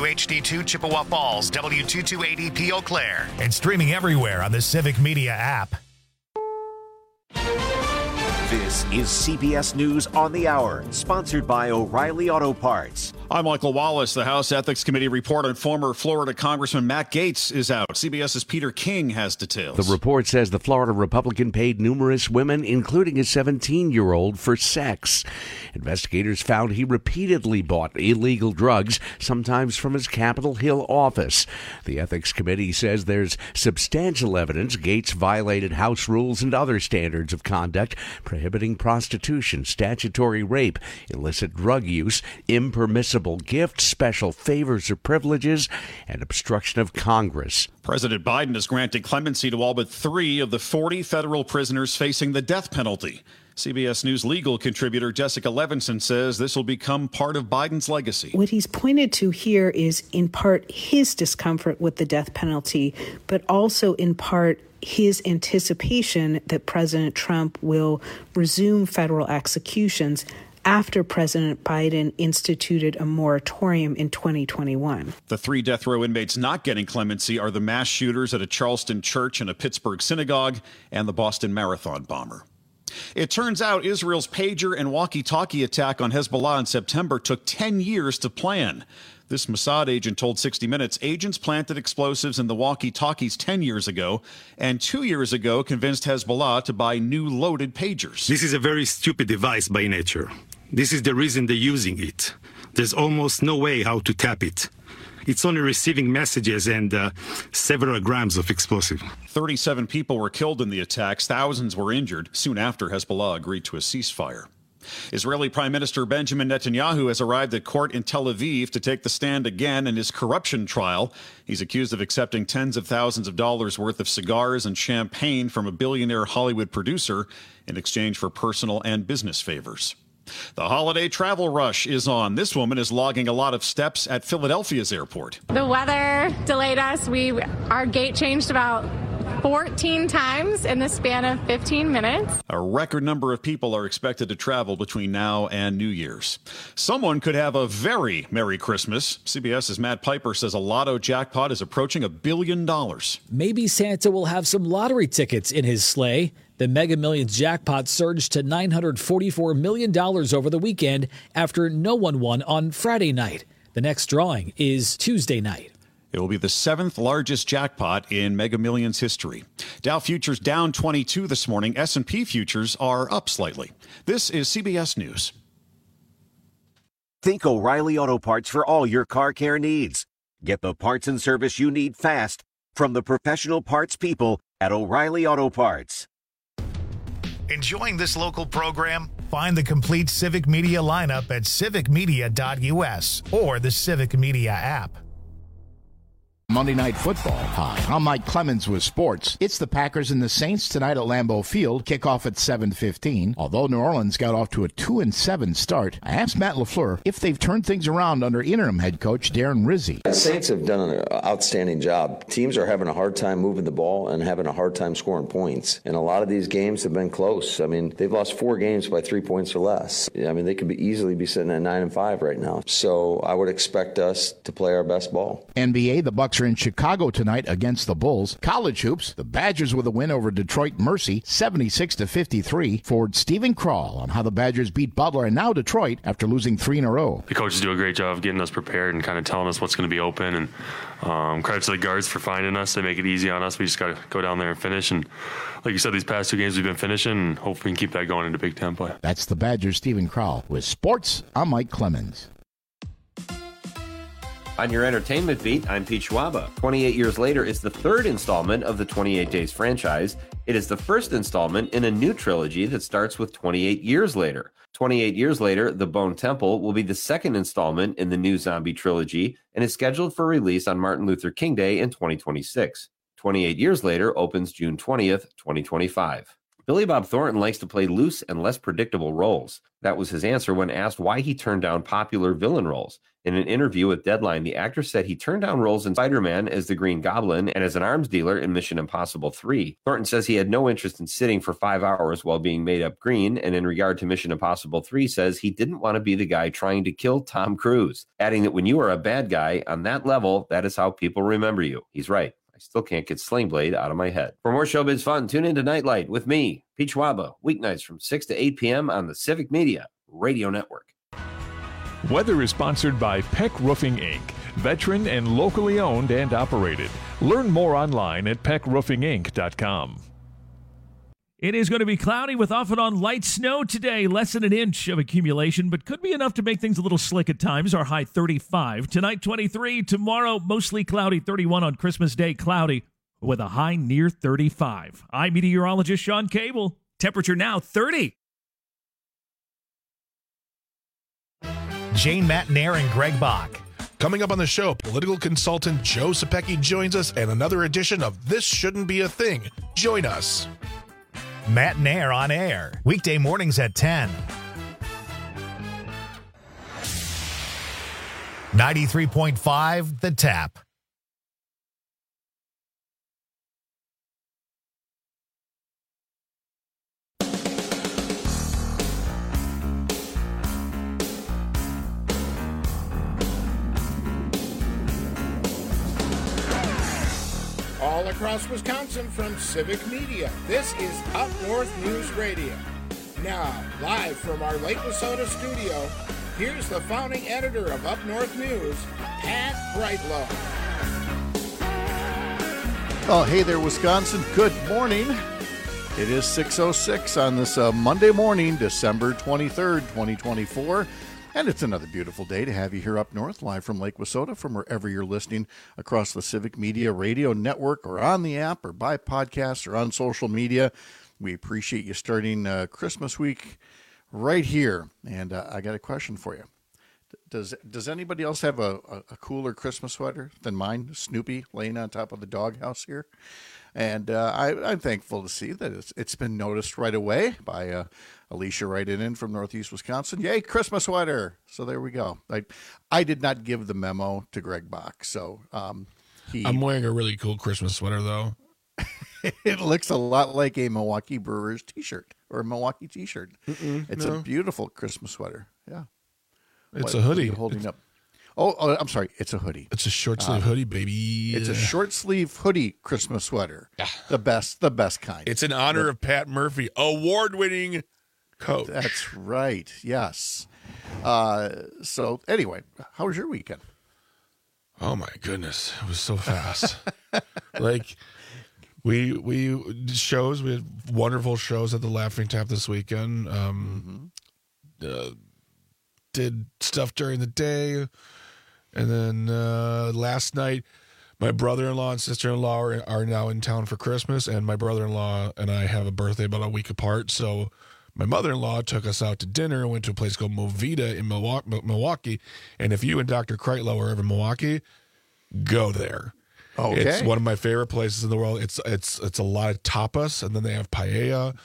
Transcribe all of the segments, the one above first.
WHD2 Chippewa Falls, W228EP Eau Claire, and streaming everywhere on the Civic Media app. This is CBS News on the Hour, sponsored by O'Reilly Auto Parts. I'm Michael Wallace. The House Ethics Committee report on former Florida Congressman Matt Gaetz is out. CBS's Peter King has details. The report says the Florida Republican paid numerous women, including a 17-year-old, for sex. Investigators found he repeatedly bought illegal drugs, sometimes from his Capitol Hill office. The Ethics Committee says there's substantial evidence Gaetz violated House rules and other standards of conduct, prohibiting prostitution, statutory rape, illicit drug use, impermissible gifts, special favors or privileges, and obstruction of Congress. President Biden has granted clemency to all but 3 of the 40 federal prisoners facing the death penalty. CBS News legal contributor Jessica Levinson says this will become part of Biden's legacy. What he's pointed to here is in part his discomfort with the death penalty, but also in part his anticipation that President Trump will resume federal executions after President Biden instituted a moratorium in 2021. The 3 death row inmates not getting clemency are the mass shooters at a Charleston church and a Pittsburgh synagogue and the Boston Marathon bomber. It turns out Israel's pager and walkie-talkie attack on Hezbollah in September took 10 years to plan. This Mossad agent told 60 Minutes agents planted explosives in the walkie-talkies 10 years ago, and 2 years ago convinced Hezbollah to buy new loaded pagers. This is a very stupid device by nature. This is the reason they're using it. There's almost no way how to tap it. It's only receiving messages and several grams of explosive. 37 people were killed in the attacks. Thousands were injured soon after Hezbollah agreed to a ceasefire. Israeli Prime Minister Benjamin Netanyahu has arrived at court in Tel Aviv to take the stand again in his corruption trial. He's accused of accepting tens of thousands of dollars worth of cigars and champagne from a billionaire Hollywood producer in exchange for personal and business favors. The holiday travel rush is on. This woman is logging a lot of steps at Philadelphia's airport. The weather delayed us. Our gate changed about 14 times in the span of 15 minutes. A record number of people are expected to travel between now and New Year's. Someone could have a very Merry Christmas. CBS's Matt Piper says a lotto jackpot is approaching $1 billion. Maybe Santa will have some lottery tickets in his sleigh. The Mega Millions jackpot surged to $944 million over the weekend after no one won on Friday night. The next drawing is Tuesday night. It will be the 7th largest jackpot in Mega Millions history. Dow futures down 22 this morning. S&P futures are up slightly. This is CBS News. Think O'Reilly Auto Parts for all your car care needs. Get the parts and service you need fast from the professional parts people at O'Reilly Auto Parts. Enjoying this local program? Find the complete Civic Media lineup at civicmedia.us or the Civic Media app. Monday Night Football. Hi, I'm Mike Clemens with sports. It's the Packers and the Saints tonight at Lambeau Field. Kickoff at 7:15. Although New Orleans got off to a 2-7 start, I asked Matt LaFleur if they've turned things around under interim head coach Darren Rizzi. The Saints have done an outstanding job. Teams are having a hard time moving the ball and having a hard time scoring points. And a lot of these games have been close. I mean, they've lost 4 games by 3 points or less. I mean, they could easily be sitting at 9-5 right now. So I would expect us to play our best ball. NBA, the Bucks are in Chicago tonight against the Bulls. College hoops, the Badgers with a win over Detroit Mercy, 76-53. Forward Stephen Krall on how the Badgers beat Butler and now Detroit after losing 3 in a row. The coaches do a great job of getting us prepared and kind of telling us what's going to be open. And credit to the guards for finding us. They make it easy on us. We just got to go down there and finish. And like you said, these past 2 games we've been finishing, and hopefully we can keep that going into Big Ten play. That's the Badgers' Stephen Krall. With sports, I'm Mike Clemens. On your entertainment beat, I'm Pete Schwaba. 28 Years Later is the 3rd installment of the 28 Days franchise. It is the first installment in a new trilogy that starts with 28 Years Later. 28 Years Later, The Bone Temple will be the 2nd installment in the new zombie trilogy and is scheduled for release on Martin Luther King Day in 2026. 28 Years Later opens June 20th, 2025. Billy Bob Thornton likes to play loose and less predictable roles. That was his answer when asked why he turned down popular villain roles. In an interview with Deadline, the actor said he turned down roles in Spider-Man as the Green Goblin and as an arms dealer in Mission Impossible 3. Thornton says he had no interest in sitting for 5 hours while being made up green, and in regard to Mission Impossible 3 says he didn't want to be the guy trying to kill Tom Cruise, adding that when you are a bad guy on that level, that is how people remember you. He's right. I still can't get Sling Blade out of my head. For more showbiz fun, tune into Nightlight with me, Pete Schwaba, weeknights from 6 to 8 p.m. on the Civic Media Radio Network. Weather is sponsored by Peck Roofing, Inc., veteran and locally owned and operated. Learn more online at peckroofinginc.com. It is going to be cloudy with off and on light snow today, less than an inch of accumulation, but could be enough to make things a little slick at times. Our high 35. Tonight, 23. Tomorrow, mostly cloudy. 31 on Christmas Day, cloudy with a high near 35. I'm meteorologist Sean Cable. Temperature now 30. Jane Matnair and Greg Bach. Coming up on the show, political consultant Joe Sapecki joins us and another edition of This Shouldn't Be a Thing. Join us. Matnair on air, weekday mornings at 10. 93.5 The Tap. All across Wisconsin from Civic Media, this is Up North News Radio. Now, live from our Lake Wissota studio, here's the founding editor of Up North News, Pat Brightlow. Oh, hey there, Wisconsin. Good morning. It is 6:06 on this Monday morning, December 23rd, 2024. And it's another beautiful day to have you here up north, live from Lake Wissota, from wherever you're listening across the Civic Media Radio Network or on the app or by podcast or on social media. We appreciate you starting Christmas week right here. And I got a question for you. Does anybody else have a cooler Christmas sweater than mine, Snoopy, laying on top of the doghouse here? And I'm thankful to see that it's been noticed right away by Alicia writing in from Northeast Wisconsin. Yay, Christmas sweater! So there we go. I did not give the memo to Greg Bach, so I'm wearing a really cool Christmas sweater, though. It looks a lot like a Milwaukee Brewers t-shirt or a Milwaukee t-shirt. It's a beautiful Christmas sweater. Yeah. It's a hoodie. What are you holding up? Oh, I'm sorry. It's a hoodie. It's a short sleeve hoodie, baby. It's a short sleeve hoodie Christmas sweater. The best kind. It's in honor of Pat Murphy, award-winning coach. That's right. Yes. So anyway, how was your weekend? Oh my goodness, it was so fast. Like we had wonderful shows at the Laughing Tap this weekend. Did stuff during the day. And then last night, my brother-in-law and sister-in-law are now in town for Christmas, and my brother-in-law and I have a birthday about a week apart. So my mother-in-law took us out to dinner and went to a place called Movida in Milwaukee. And if you and Dr. Kreitlow are ever in Milwaukee, go there. Okay. It's one of my favorite places in the world. It's a lot of tapas, and then they have paella.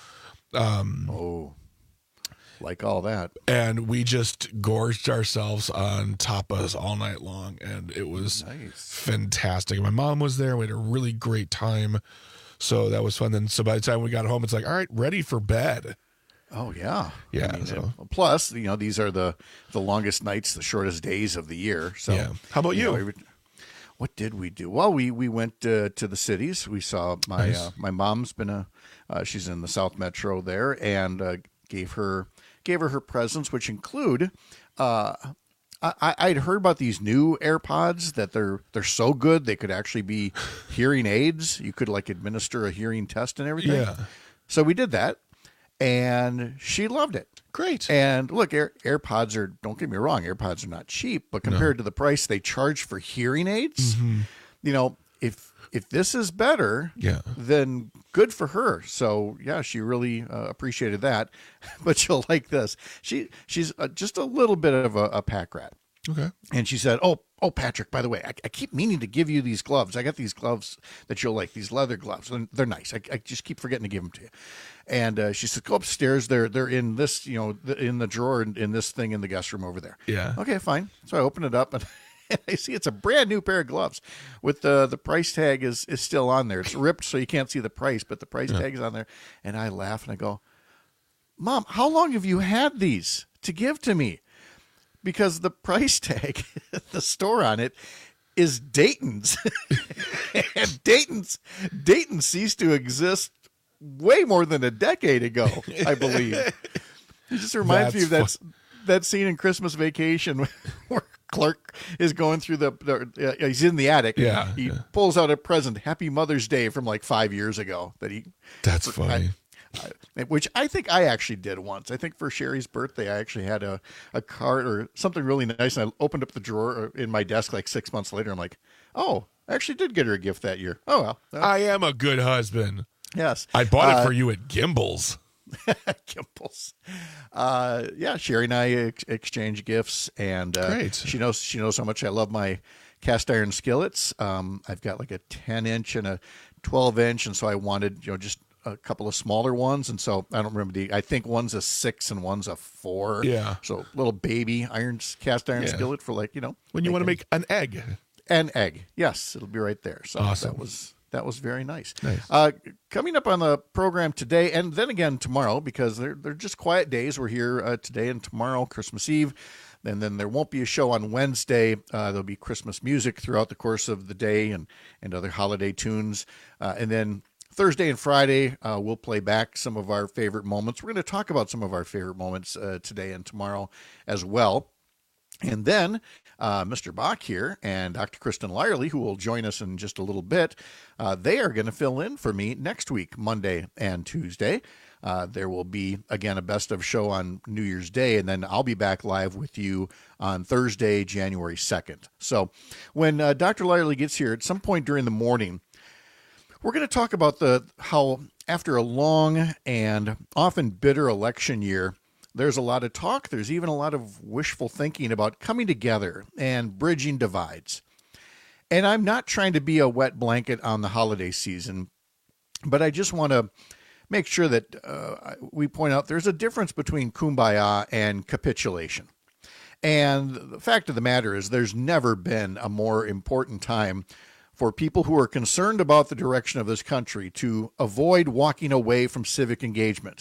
Like all that. And we just gorged ourselves on tapas all night long, and it was fantastic. My mom was there. We had a really great time, so that was fun. Then, so by the time we got home, it's like, all right, ready for bed. Oh, yeah. Yeah. I mean, plus, these are the longest nights, the shortest days of the year. So, yeah. How about you? What did we do? Well, we went to the cities. We saw my mom's been she's in the South Metro there, and gave her her presents, which include I'd heard about these new AirPods that they're so good they could actually be hearing aids. You could administer a hearing test and everything. Yeah. So we did that, and she loved it. Great. And look, AirPods are, don't get me wrong, AirPods are not cheap, but compared to the price they charge for hearing aids, if this is better, then good for her. So yeah, she really appreciated that. But she'll like this. She's just a little bit of a pack rat. Okay. And she said, oh, Patrick, by the way, I keep meaning to give you these gloves. I got these gloves that you'll like, these leather gloves. And they're nice. I just keep forgetting to give them to you. And she said, go upstairs. They're in this, in the drawer in this thing in the guest room over there. Yeah. Okay, fine. So I open it up and I see it's a brand new pair of gloves with the price tag is still on there. It's ripped so you can't see the price, but the price tag is on there. And I laugh and I go, Mom, how long have you had these to give to me? Because the price tag, the store on it, is Dayton's. And Dayton ceased to exist way more than a decade ago, I believe. It just reminds me of that scene in Christmas Vacation where Clark is going through he's in the attic. Yeah. He pulls out a present, Happy Mother's Day from like 5 years ago. That's funny. Which I think I actually did once. I think for Sherry's birthday, I actually had a card or something really nice. And I opened up the drawer in my desk like 6 months later. I'm like, oh, I actually did get her a gift that year. Oh, well. I am a good husband. Yes. I bought it for you at Gimbel's. Gimbel's. Sherry and I exchange gifts, and great. She knows how much I love my cast iron skillets. I've got like a 10-inch and a 12-inch, and so I wanted just a couple of smaller ones, and so I don't remember I think one's a 6 and one's a 4. Yeah. So little baby cast iron skillet for when you want to make an egg. An egg, yes, it'll be right there. So awesome. That was very nice. Nice. Coming up on the program today, and then again tomorrow, because they're just quiet days. We're here today and tomorrow, Christmas Eve. And then there won't be a show on Wednesday. There'll be Christmas music throughout the course of the day and other holiday tunes. And then Thursday and Friday, we'll play back some of our favorite moments. We're going to talk about some of our favorite moments today and tomorrow as well. And then Mr. Bach here and Dr. Kristen Lyerly, who will join us in just a little bit, they are going to fill in for me next week, Monday and Tuesday. There will be, again, a best of show on New Year's Day, and then I'll be back live with you on Thursday, January 2nd. So when Dr. Lyerly gets here at some point during the morning, we're going to talk about how after a long and often bitter election year, there's a lot of talk. There's even a lot of wishful thinking about coming together and bridging divides. And I'm not trying to be a wet blanket on the holiday season, but I just want to make sure that we point out there's a difference between kumbaya and capitulation. And the fact of the matter is there's never been a more important time for people who are concerned about the direction of this country to avoid walking away from civic engagement.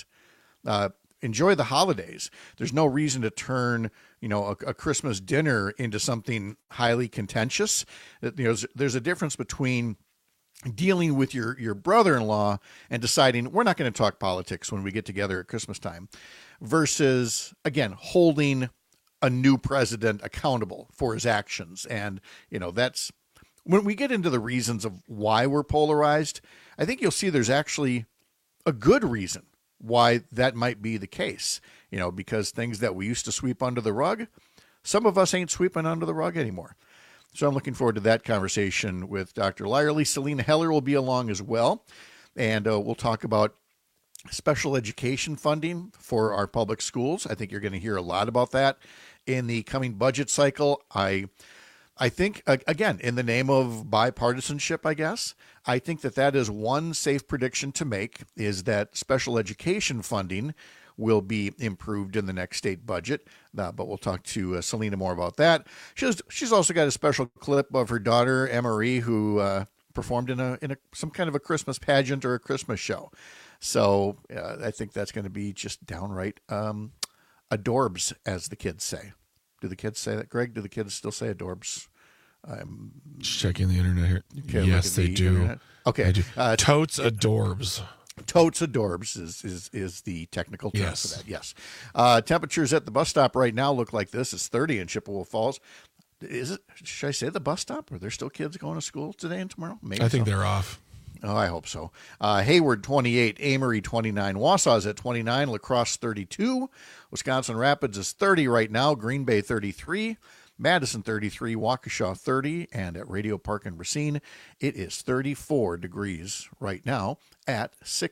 Enjoy the holidays. There's no reason to turn, a Christmas dinner into something highly contentious. There's a difference between dealing with your brother-in-law and deciding we're not going to talk politics when we get together at Christmas time versus, again, holding a new president accountable for his actions. And, that's when we get into the reasons of why we're polarized, I think you'll see there's actually a good reason why that might be the case, because things that we used to sweep under the rug, some of us ain't sweeping under the rug anymore. So I'm looking forward to that conversation with Dr. Lyerly. Selena Heller will be along as well, and we'll talk about special education funding for our public schools. I think you're going to hear a lot about that in the coming budget cycle. I think, again, in the name of bipartisanship, I guess, I think that is one safe prediction to make, is that special education funding will be improved in the next state budget. But we'll talk to Selena more about that. She's also got a special clip of her daughter, Emery, who performed in some kind of a Christmas pageant or a Christmas show. So I think that's going to be just downright adorbs, as the kids say. Do the kids say that, Greg? Do the kids still say adorbs? I'm checking the internet here. Yes, they do. Internet. Okay. Totes adorbs. Totes adorbs is the technical term for that. Yes. Temperatures at the bus stop right now look like this. It's 30 in Chippewa Falls. Should I say the bus stop? Are there still kids going to school today and tomorrow? Maybe I think they're off. Oh, I hope so. Hayward, 28. Amory, 29. Wausau is at 29. La Crosse, 32. Wisconsin Rapids is 30 right now. Green Bay, 33. Madison, 33. Waukesha, 30. And at Radio Park in Racine, it is 34 degrees right now at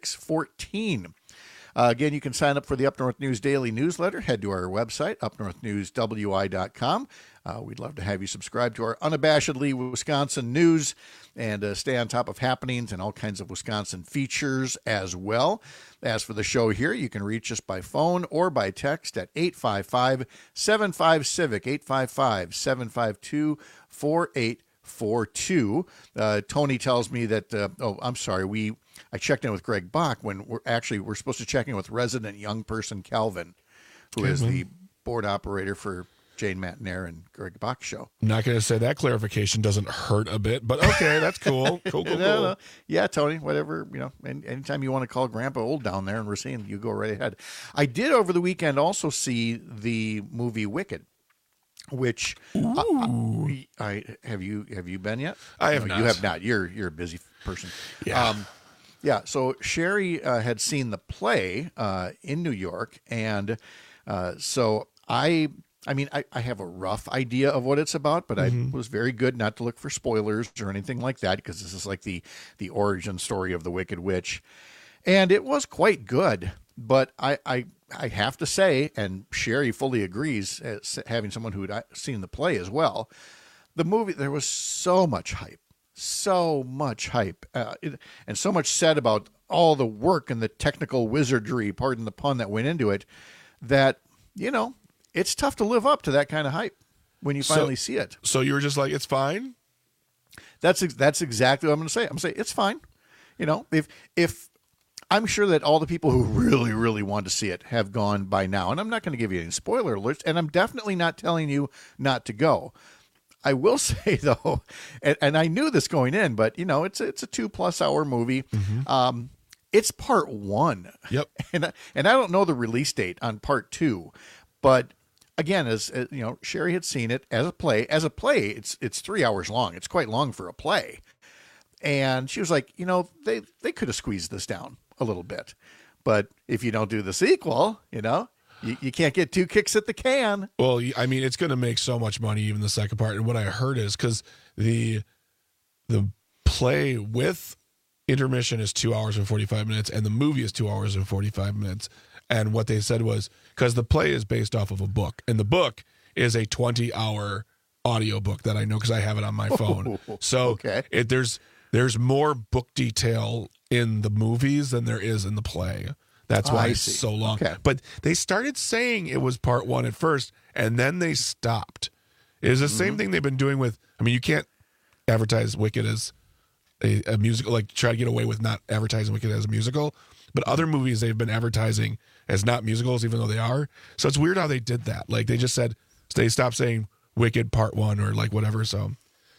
6:14. Again, you can sign up for the Up North News Daily newsletter. Head to our website, upnorthnewswi.com. We'd love to have you subscribe to our Unabashedly Wisconsin news and stay on top of happenings and all kinds of Wisconsin features as well. As for the show here, you can reach us by phone or by text at 855-75-CIVIC, 855-752-4842. Tony tells me that, I checked in with Greg Bach when we're supposed to check in with resident young person Calvin, who is the board operator for Jane Matinaire and Greg Bach show. I'm not going to say that clarification doesn't hurt a bit, but okay, that's cool. Cool. Yeah, Tony, whatever, anytime you want to call Grandpa old down there and we're seeing you, go right ahead. I did over the weekend also see the movie Wicked, which have you been yet? I have not. You have not. You're a busy person. Yeah. So Sherry had seen the play in New York, and so I have a rough idea of what it's about, but I was very good not to look for spoilers or anything like that, because this is like the origin story of the Wicked Witch. And it was quite good, but I have to say, and Sherry fully agrees, as having someone who had seen the play as well, the movie, there was so much hype, and so much said about all the work and the technical wizardry, pardon the pun, that went into it, that, it's tough to live up to that kind of hype when you finally see it. So you were just like, it's fine? That's exactly what I'm going to say. I'm going to say, it's fine. If I'm sure that all the people who really, really want to see it have gone by now, and I'm not going to give you any spoiler alerts, and I'm definitely not telling you not to go. I will say, though, and I knew this going in, but, it's a 2+ hour movie. It's part 1. Yep. And I don't know the release date on part 2, but again, as Sherry had seen it as a play. It's 3 hours long. It's quite long for a play. And she was like, they could have squeezed this down a little bit. But if you don't do the sequel, you can't get 2 kicks at the can. Well, I mean, it's going to make so much money, even the second part. And what I heard is because the play with intermission is 2 hours and 45 minutes, and the movie is 2 hours and 45 minutes. And what they said was, because the play is based off of a book, and the book is a 20-hour audio book that I know because I have it on my phone. So there's more book detail in the movies than there is in the play. That's why it's so long. Okay. But they started saying it was part 1 at first, and then they stopped. It is the same thing they've been doing with, you can't advertise Wicked as a musical, like try to get away with not advertising Wicked as a musical. But other movies they've been advertising as not musicals, even though they are. So it's weird how they did that. Like they just said, they stopped saying Wicked Part 1 or like whatever. So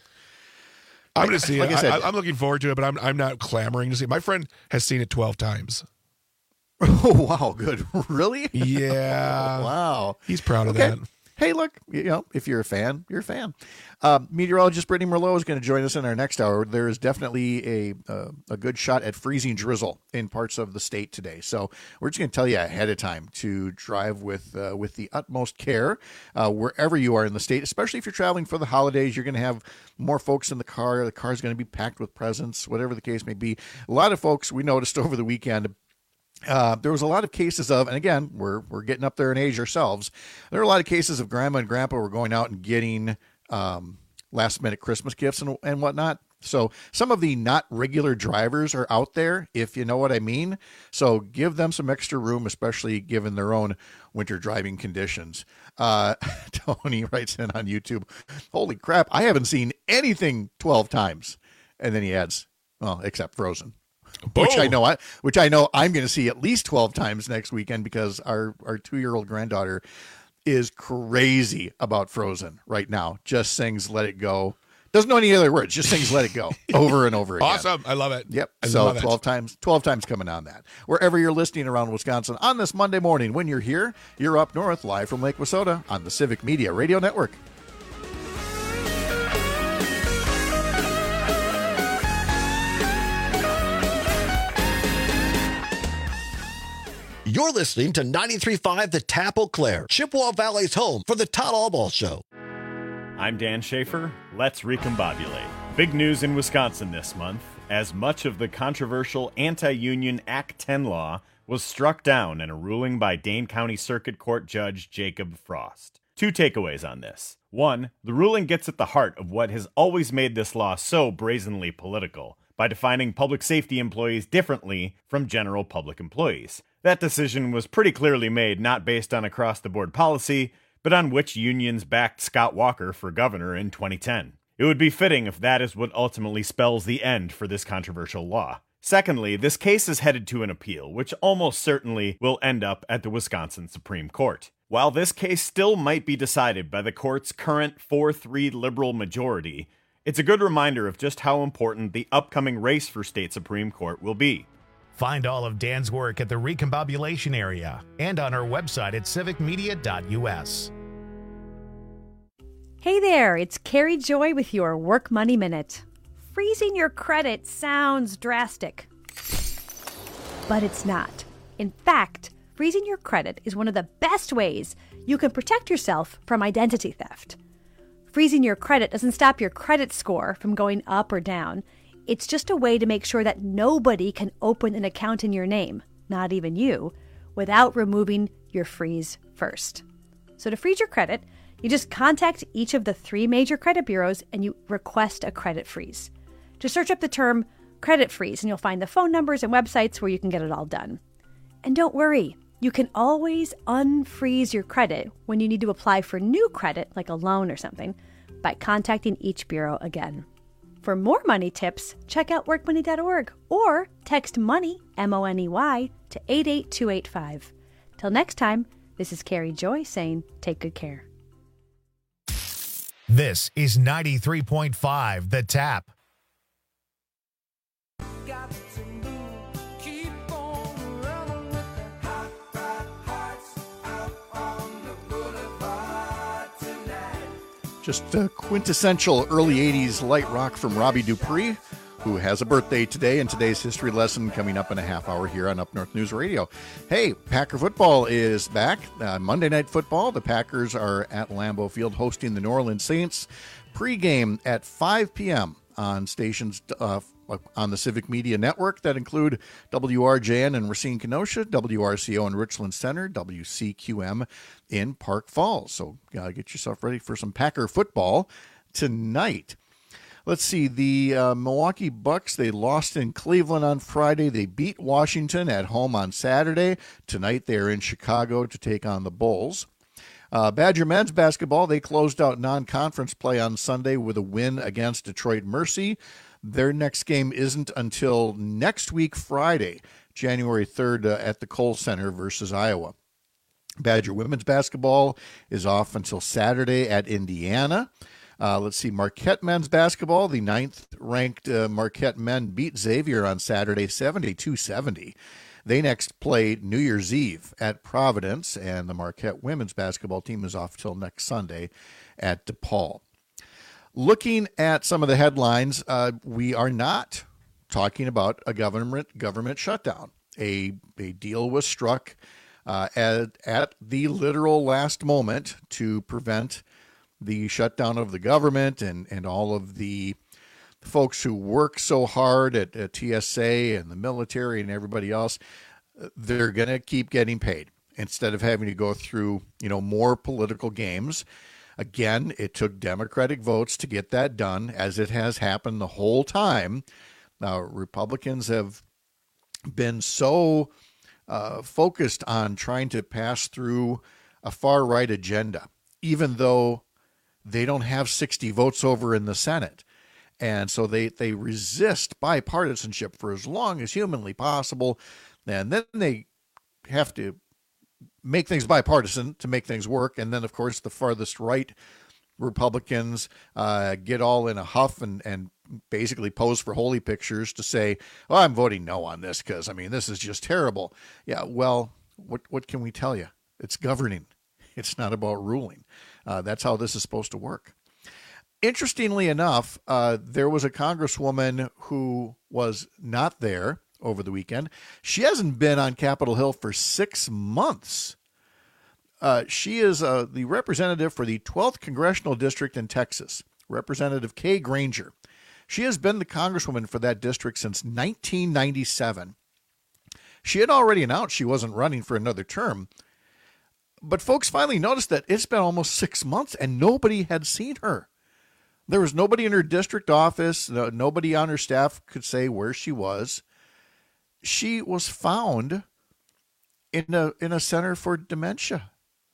I'm going to see it. I'm looking forward to it, but I'm not clamoring to see it. My friend has seen it 12 times. Oh, wow. Good. Really? Yeah. Wow. He's proud of that. Hey, look, if you're a fan, you're a fan. Meteorologist Brittany Merlot is going to join us in our next hour. There is definitely a good shot at freezing drizzle in parts of the state today. So we're just going to tell you ahead of time to drive with the utmost care wherever you are in the state, especially if you're traveling for the holidays. You're going to have more folks in the car. The car's going to be packed with presents, whatever the case may be. A lot of folks we noticed over the weekend. There was a lot of cases of, and again, we're getting up there in age ourselves. There are a lot of cases of grandma and grandpa were going out and getting last minute Christmas gifts and whatnot. So some of the not regular drivers are out there, if you know what I mean. So give them some extra room, especially given their own winter driving conditions. Tony writes in on YouTube, holy crap, I haven't seen anything 12 times. And then he adds, well, except Frozen. Which I know I'm going to see at least 12 times next weekend because our 2-year-old granddaughter is crazy about Frozen right now. Just sings "Let It Go." Doesn't know any other words. Just sings "Let It Go" over and over again. Awesome. I love it. Yep. So 12 times coming on that. Wherever you're listening around Wisconsin on this Monday morning, when you're here, you're up north, live from Lake Wissota on the Civic Media Radio Network. You're listening to 93.5 The Tap Eau Claire, Chippewa Valley's home for the Todd Allball Show. I'm Dan Schaefer. Let's recombobulate. Big news in Wisconsin this month, as much of the controversial anti-union Act 10 law was struck down in a ruling by Dane County Circuit Court Judge Jacob Frost. 2 takeaways on this. One, the ruling gets at the heart of what has always made this law so brazenly political, by defining public safety employees differently from general public employees. That decision was pretty clearly made not based on across-the-board policy, but on which unions backed Scott Walker for governor in 2010. It would be fitting if that is what ultimately spells the end for this controversial law. Secondly, this case is headed to an appeal, which almost certainly will end up at the Wisconsin Supreme Court. While this case still might be decided by the court's current 4-3 liberal majority, it's a good reminder of just how important the upcoming race for state Supreme Court will be. Find all of Dan's work at the Recombobulation area and on our website at civicmedia.us. Hey there, it's Carrie Joy with your Work Money Minute. Freezing your credit sounds drastic, but it's not. In fact, freezing your credit is one of the best ways you can protect yourself from identity theft. Freezing your credit doesn't stop your credit score from going up or down. It's just a way to make sure that nobody can open an account in your name, not even you, without removing your freeze first. So to freeze your credit, you just contact each of the 3 major credit bureaus and you request a credit freeze. Just search up the term credit freeze and you'll find the phone numbers and websites where you can get it all done. And don't worry, you can always unfreeze your credit when you need to apply for new credit, like a loan or something, by contacting each bureau again. For more money tips, check out workmoney.org or text MONEY, M-O-N-E-Y, to 88285. Till next time, this is Carrie Joy saying take good care. This is 93.5 The Tap. Just a quintessential early 80s light rock from Robbie Dupree, who has a birthday today, and today's history lesson coming up in a half hour here on Up North News Radio. Hey, Packer football is back. Monday Night Football. The Packers are at Lambeau Field hosting the New Orleans Saints. Pregame at 5 p.m. on stations on the Civic Media Network that include WRJN in Racine, Kenosha, WRCO in Richland Center, WCQM in Park Falls. So get yourself ready for some Packer football tonight. Let's see, the Milwaukee Bucks, they lost in Cleveland on Friday. They beat Washington at home on Saturday. Tonight they are in Chicago to take on the Bulls. Badger men's basketball, they closed out non-conference play on Sunday with a win against Detroit Mercy. Their next game isn't until next week, Friday, January 3rd at the Kohl Center versus Iowa. Badger women's basketball is off until Saturday at Indiana. Let's see, Marquette men's basketball, the 9th-ranked Marquette men beat Xavier on Saturday, 72-70. They next play New Year's Eve at Providence, and the Marquette women's basketball team is off till next Sunday at DePaul. Looking at some of the headlines, we are not talking about a government shutdown. A deal was struck at the literal last moment to prevent the shutdown of the government and all of the folks who work so hard at TSA and the military and everybody else. They're going to keep getting paid instead of having to go through, more political games. Again, it took Democratic votes to get that done, as it has happened the whole time. Now, Republicans have been so focused on trying to pass through a far-right agenda, even though they don't have 60 votes over in the Senate. And so they resist bipartisanship for as long as humanly possible, and then they have to make things bipartisan to make things work. And then, of course, the farthest right Republicans get all in a huff and basically pose for holy pictures to say, oh, I'm voting no on this because, this is just terrible. Yeah, well, what can we tell you? It's governing. It's not about ruling. That's how this is supposed to work. Interestingly enough, there was a congresswoman who was not there over the weekend. She hasn't been on Capitol Hill for 6 months. She is the representative for the 12th Congressional District in Texas, Representative Kay Granger. She has been the congresswoman for that district since 1997. She had already announced she wasn't running for another term. But folks finally noticed that it's been almost 6 months and nobody had seen her. There was nobody in her district office. Nobody on her staff could say where she was. She was found in a center for dementia.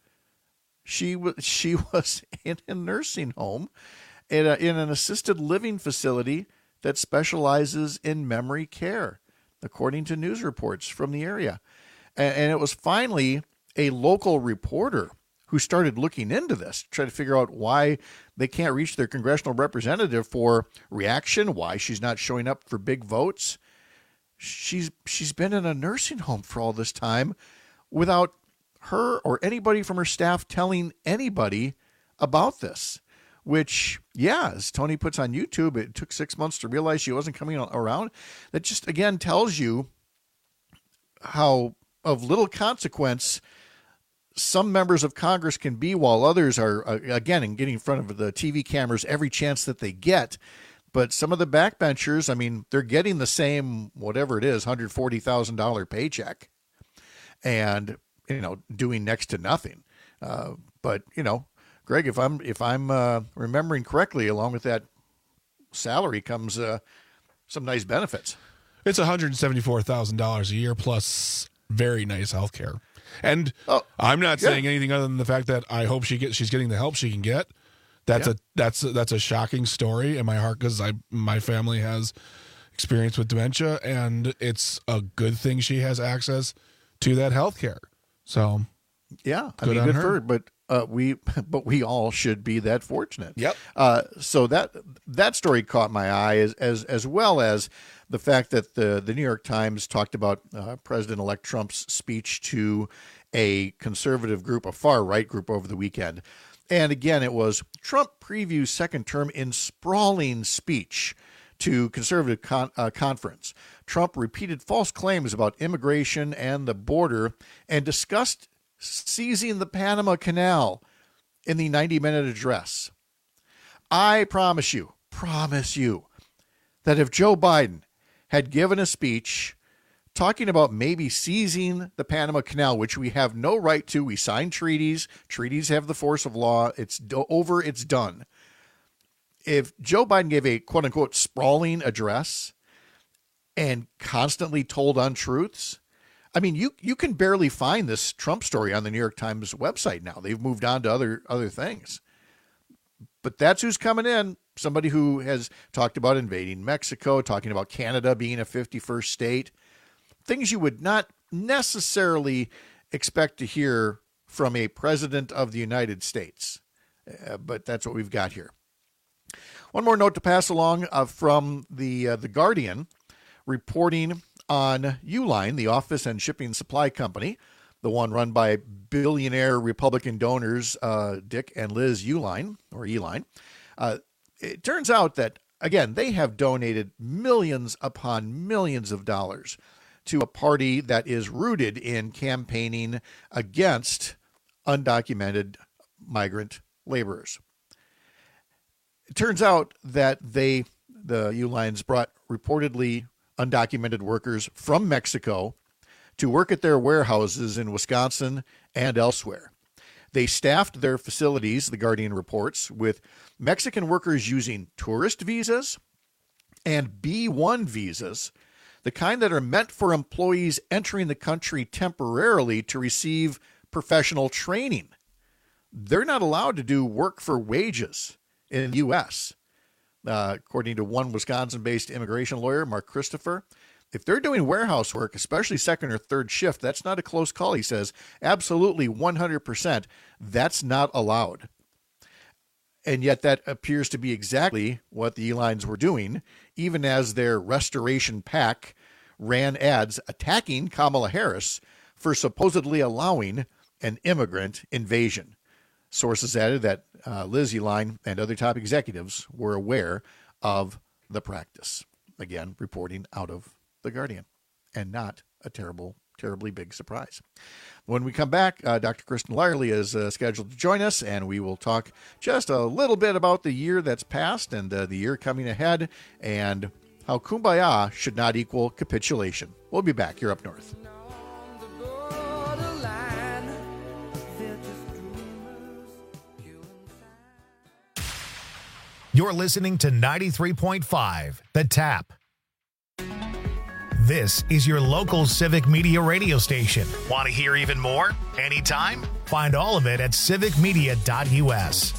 She was in a nursing home, in an assisted living facility that specializes in memory care, according to news reports from the area. And it was finally a local reporter who started looking into this, trying to figure out why they can't reach their congressional representative for reaction, why she's not showing up for big votes. She's been in a nursing home for all this time without her or anybody from her staff telling anybody about this, which, yeah, as Tony puts on YouTube, it took 6 months to realize she wasn't coming around. That just, again, tells you how of little consequence some members of Congress can be, while others are, again, getting in front of the TV cameras every chance that they get. But some of the backbenchers, I mean, they're getting the same, whatever it is, $140,000 paycheck and, doing next to nothing. But, Greg, if I'm remembering correctly, along with that salary comes some nice benefits. It's $174,000 a year plus very nice health care. And I'm not saying anything other than the fact that I hope she's getting the help she can get. That's a shocking story in my heart, because my family has experience with dementia, and it's a good thing she has access to that health care. So yeah, good for her. But we all should be that fortunate. Yep. So that story caught my eye, as well as the fact that the New York Times talked about President-elect Trump's speech to a conservative group, a far-right group, over the weekend. And again, it was Trump previews second term in sprawling speech to conservative conference. Trump repeated false claims about immigration and the border and discussed seizing the Panama Canal in the 90-minute address. I promise you that if Joe Biden had given a speech talking about maybe seizing the Panama Canal, which we have no right to, we signed treaties. Treaties have the force of law. It's over. It's done. If Joe Biden gave a quote-unquote sprawling address and constantly told untruths, I mean, you can barely find this Trump story on the New York Times website now. They've moved on to other things. But that's who's coming in. Somebody who has talked about invading Mexico, talking about Canada being a 51st state. Things you would not necessarily expect to hear from a president of the United States. But that's what we've got here. One more note to pass along from the Guardian, reporting on Uline, the office and shipping supply company, the one run by billionaire Republican donors Dick and Liz Uline, or Uline. It turns out that, again, they have donated millions upon millions of dollars to a party that is rooted in campaigning against undocumented migrant laborers. It turns out that the Ulines brought reportedly undocumented workers from Mexico to work at their warehouses in Wisconsin and elsewhere. They staffed their facilities, the Guardian reports, with Mexican workers using tourist visas and B-1 visas, the kind that are meant for employees entering the country temporarily to receive professional training. They're not allowed to do work for wages in the U.S., according to one Wisconsin-based immigration lawyer, Mark Christopher. If they're doing warehouse work, especially second or third shift, that's not a close call, he says. Absolutely 100%. That's not allowed. And yet that appears to be exactly what the Ulines were doing, even as their Restoration PAC ran ads attacking Kamala Harris for supposedly allowing an immigrant invasion. Sources added that Liz Uline and other top executives were aware of the practice. Again, reporting out of The Guardian, and not a terribly big surprise. When we come back, Dr. Kristen Lyerly is scheduled to join us, and we will talk just a little bit about the year that's passed and the year coming ahead, and how kumbaya should not equal capitulation. We'll be back here up north. You're listening to 93.5 The Tap. This is your local Civic Media radio station. Want to hear even more? Anytime? Find all of it at civicmedia.us.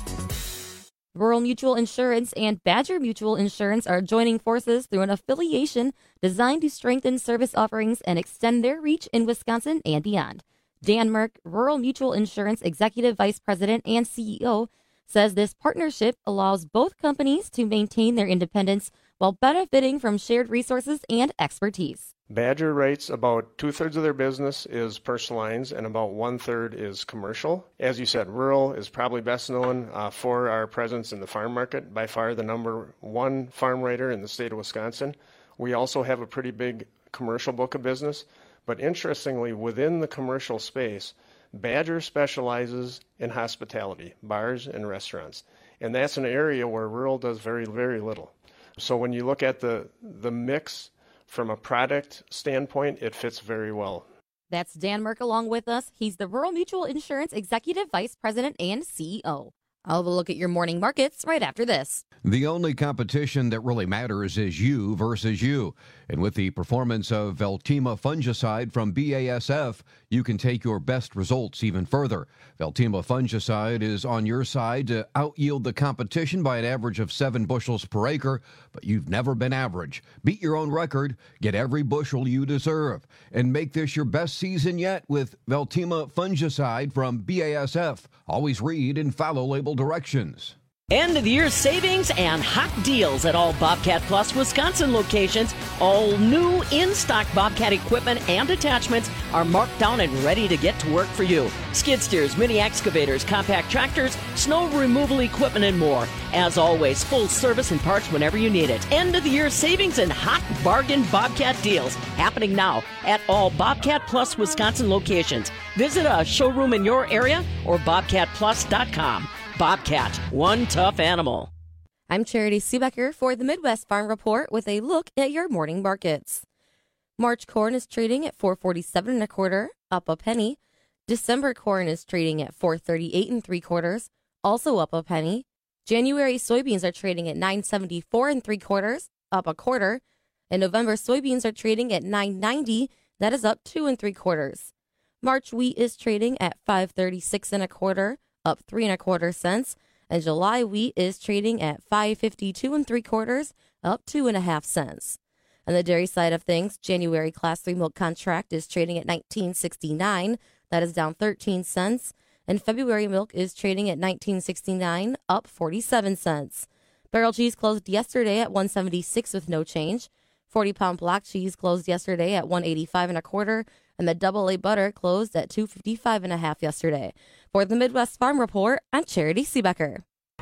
Rural Mutual Insurance and Badger Mutual Insurance are joining forces through an affiliation designed to strengthen service offerings and extend their reach in Wisconsin and beyond. Dan Merck, Rural Mutual Insurance Executive Vice President and CEO, says this partnership allows both companies to maintain their independence while benefiting from shared resources and expertise. Badger writes about 2/3 of their business is personal lines and about 1/3 is commercial. As you said, rural is probably best known for our presence in the farm market, by far the number one farm writer in the state of Wisconsin. We also have a pretty big commercial book of business, but interestingly, within the commercial space, Badger specializes in hospitality, bars and restaurants, and that's an area where rural does very, very little. So when you look at the mix from a product standpoint, it fits very well. That's Dan Merck along with us. He's the Rural Mutual Insurance Executive Vice President and CEO. I'll have a look at your morning markets right after this. The only competition that really matters is you versus you. And with the performance of Veltima fungicide from BASF, you can take your best results even further. Veltima fungicide is on your side to out-yield the competition by an average of 7 bushels per acre, but you've never been average. Beat your own record, get every bushel you deserve, and make this your best season yet with Veltima fungicide from BASF. Always read and follow label directions. End of the year savings and hot deals at all Bobcat Plus Wisconsin locations. All new in-stock Bobcat equipment and attachments are marked down and ready to get to work for you. Skid steers, mini excavators, compact tractors, snow removal equipment, and more. As always, full service and parts whenever you need it. End of the year savings and hot bargain Bobcat deals happening now at all Bobcat Plus Wisconsin locations. Visit a showroom in your area or bobcatplus.com. Bobcat, one tough animal. I'm Charity Seebecker for the Midwest Farm Report with a look at your morning markets. March corn is trading at $4.47 1/4, up a penny. December corn is trading at $4.38 3/4, also up a penny. January soybeans are trading at $9.74 3/4, up a quarter. And November soybeans are trading at $9.90, that is up 2 3/4. March wheat is trading at $5.36 1/4, up 3 1/4 cents, and July wheat is trading at $5.52 3/4, up 2 1/2 cents. On the dairy side of things, January Class 3 milk contract is trading at $19.69, that is down 13 cents, and February milk is trading at $19.69, up 47 cents. Barrel cheese closed yesterday at $1.76 with no change. 40-pound block cheese closed yesterday at $1.85 1/4, and the AA butter closed at $2.55 1/2 yesterday. For the Midwest Farm Report, I'm Charity Seebecker.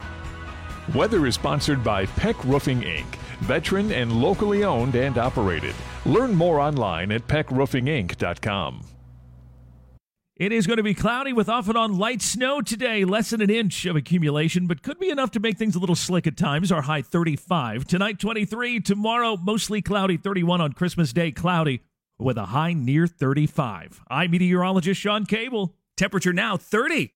Weather is sponsored by Peck Roofing, Inc., veteran and locally owned and operated. Learn more online at peckroofinginc.com. It is going to be cloudy with off and on light snow today. Less than an inch of accumulation, but could be enough to make things a little slick at times. Our high 35. Tonight, 23. Tomorrow, mostly cloudy. 31 on Christmas Day, cloudy with a high near 35. I'm meteorologist Sean Cable. Temperature now 30.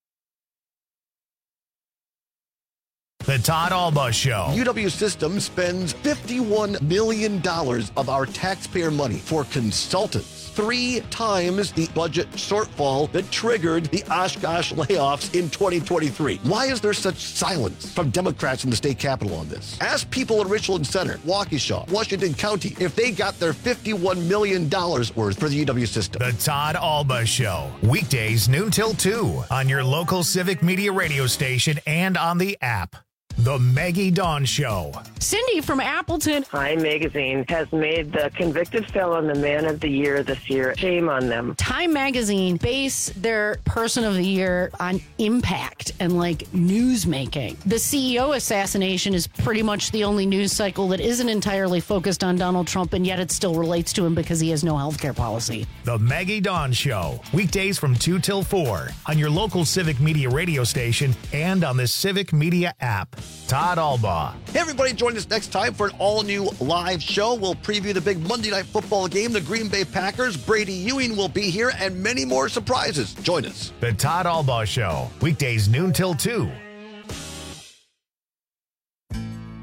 The Todd Alba Show. UW Systems spends $51 million of our taxpayer money for consultants. 3 times the budget shortfall that triggered the Oshkosh layoffs in 2023. Why is there such silence from Democrats in the state capitol on this? Ask people in Richland Center, Waukesha, Washington County, if they got their $51 million worth for the UW system. The Todd Alba Show. Weekdays noon till 2 on your local Civic Media radio station and on the app. The Maggie Dawn Show. Cindy from Appleton. Time Magazine has made the convicted felon the Man of the Year this year. Shame on them. Time Magazine base their Person of the Year on impact and like news making. The CEO assassination is pretty much the only news cycle that isn't entirely focused on Donald Trump, and yet it still relates to him because he has no health care policy. The Maggie Dawn Show. Weekdays from 2 till 4 on your local Civic Media radio station and on the Civic Media app. Todd Alba. Hey, everybody, join us next time for an all-new live show. We'll preview the big Monday Night Football game, the Green Bay Packers. Brady Ewing will be here, and many more surprises. Join us. The Todd Alba Show. Weekdays noon till 2.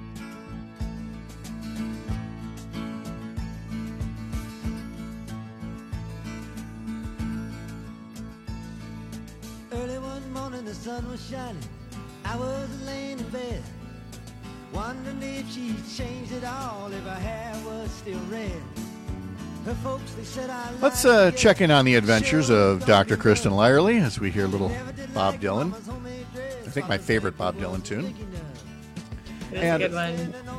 the sun was shining, I was laying in bed, wondering if she changed it all, if her hair was still red. Her folks, they said Let's check in on the adventures of Dr. Kristen Lyerly as we hear a little Bob Dylan. I think my favorite Bob Dylan tune. It's a good one.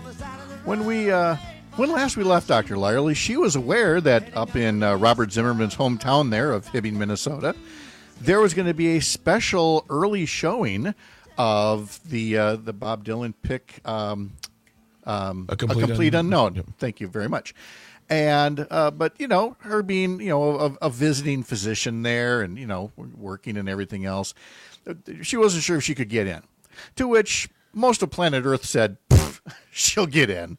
When last we left Dr. Lyerly, she was aware that up in Robert Zimmerman's hometown there of Hibbing, Minnesota, there was going to be a special early showing of the Bob Dylan pick, A Complete Unknown. Yep. Thank you very much. And but her being a visiting physician there and working and everything else, she wasn't sure if she could get in. To which most of planet Earth said, she'll get in.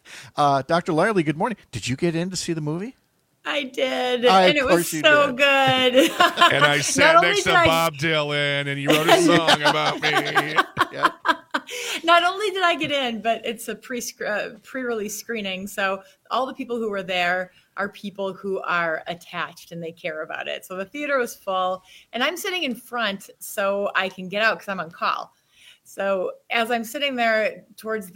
Dr. Lyerly, good morning. Did you get in to see the movie? I did, and it was so good. And I sat next to Bob Dylan, and he wrote a song about me. Yeah. Not only did I get in, but it's a pre-release screening, so all the people who were there are people who are attached and they care about it. So the theater was full, and I'm sitting in front so I can get out because I'm on call. So as I'm sitting there as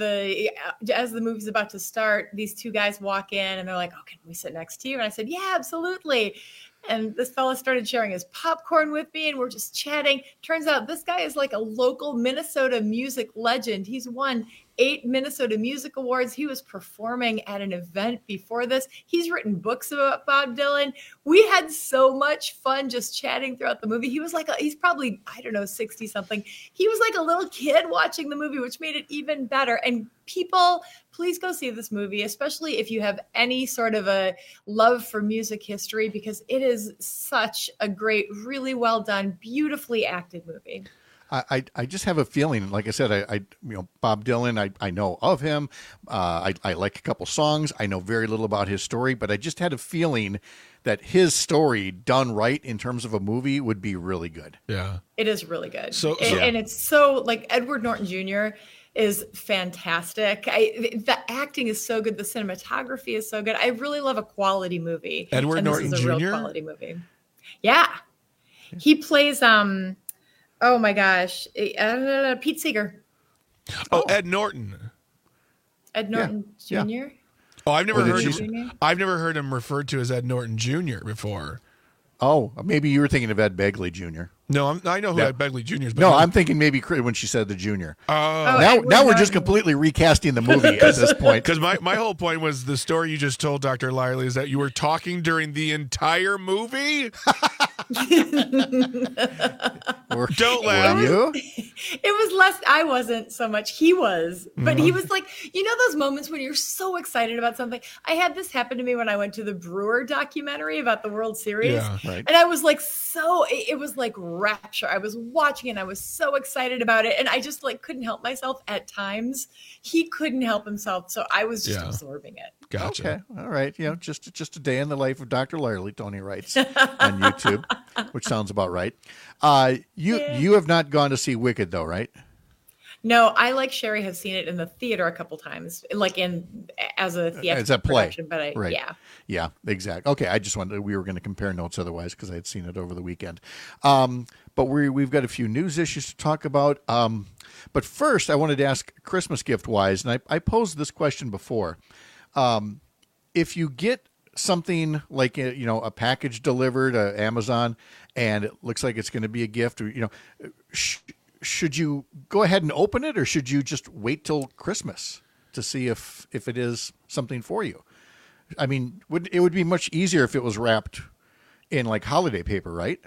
the movie's about to start, these two guys walk in and they're like, "Oh, can we sit next to you?" And I said, "Yeah, absolutely." And this fella started sharing his popcorn with me, and we're just chatting. Turns out this guy is like a local Minnesota music legend. He's won 8 Minnesota Music Awards. He was performing at an event before this. He's written books about Bob Dylan. We had so much fun just chatting throughout the movie. He was he's probably, 60 something. He was like a little kid watching the movie, which made it even better. And people, please go see this movie, especially if you have any sort of a love for music history, because it is such a great, really well done, beautifully acted movie. I just have a feeling, like I said, Bob Dylan, I know of him. I like a couple songs. I know very little about his story, but I just had a feeling that his story done right in terms of a movie would be really good. Yeah. It is really good. And it's so, Edward Norton Jr. is fantastic. The acting is so good. The cinematography is so good. I really love a quality movie. Edward Norton This is a Jr.? real quality movie. Yeah. He plays, oh my gosh, Pete Seeger. Oh, Ed Norton. Ed Norton Jr.? Yeah. Oh, I've never heard him referred to as Ed Norton Jr. before. Oh, maybe you were thinking of Ed Begley Jr. No, I know who Ed Begley Jr. is. But no, I'm thinking maybe when she said the junior. Oh, now we're just completely recasting the movie at this point. Because my whole point was the story you just told, Dr. Lyerly, is that you were talking during the entire movie? Don't laugh. You? It was less, I wasn't so much, he was. But he was like, those moments when you're so excited about something. I had this happen to me when I went to the Brewer documentary about the World Series. Yeah, right. And I was like, it was like rapture. I was watching and I was so excited about it. And I just couldn't help myself at times. He couldn't help himself. So I was just absorbing it. Gotcha. Okay. All right. Just a day in the life of Dr. Lyerly, Tony writes on YouTube, which sounds about right. You have not gone to see Wicked though, right? No, I like Sherry have seen it in the theater a couple times, as a theatrical production. But yeah, exactly. Okay, I just wanted we were going to compare notes otherwise because I had seen it over the weekend. But we've got a few news issues to talk about. But first, I wanted to ask Christmas gift wise, and I posed this question before. If you get something like a package delivered Amazon, and it looks like it's going to be a gift, or should you go ahead and open it, or should you just wait till Christmas to see if it is something for you? I mean, it would be much easier if it was wrapped in holiday paper, right?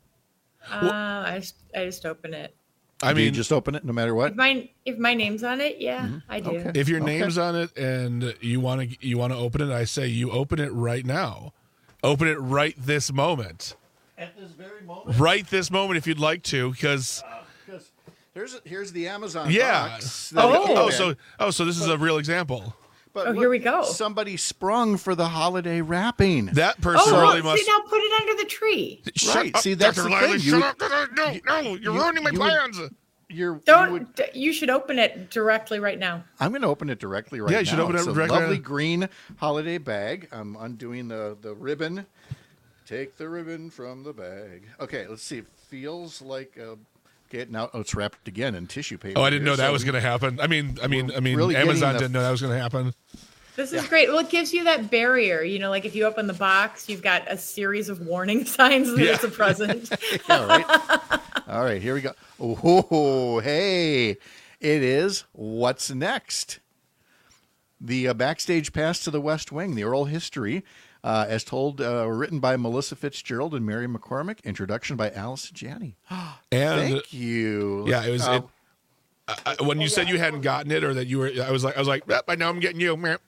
I just open it. You just open it no matter what? If my name's on it, yeah, I do. Okay. If your name's on it and you want to open it, I say you open it right now. Open it right this moment. At this very moment? Right this moment if you'd like to, because here's the Amazon box. So this is a real example. But here we go. Somebody sprung for the holiday wrapping. That person really must. See, now put it under the tree. Right. See, that's Dr. the Lyerly, thing. shut up. No, you're ruining my plans. You should open it directly right now. I'm going to open it directly right now. Yeah, you should open it it's directly. A lovely green holiday bag. I'm undoing the ribbon. Take the ribbon from the bag. Okay, let's see. It feels like Okay, now it's wrapped again in tissue paper. Oh, I didn't know that was going to happen. I mean, really Amazon didn't know that was going to happen. This is great. Well, it gives you that barrier. Like if you open the box, you've got a series of warning signs that it's a present. Yeah, right. All right, here we go. Oh, hey, it is What's Next? The backstage pass to the West Wing, the oral history, as told, written by Melissa Fitzgerald and Mary McCormick. Introduction by Allison Janney. And thank you. Yeah, it was. When you said you hadn't gotten it, or that you were, I was like, I know I'm getting you. Where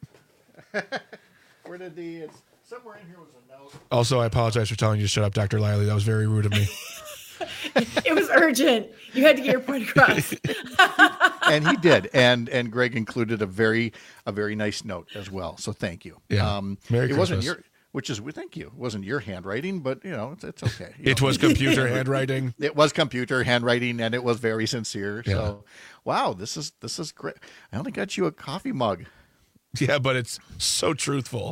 did it's somewhere in here was a note. Also, I apologize for telling you to shut up, Dr. Lively. That was very rude of me. It was urgent. You had to get your point across. And he did. And Greg included a very nice note as well. So thank you. Yeah. Merry it Christmas. wasn't thank you. It wasn't your handwriting, but it's okay. It was computer handwriting. It was computer handwriting, and it was very sincere. Yeah. So, wow, this is great. I only got you a coffee mug. Yeah, but it's so truthful.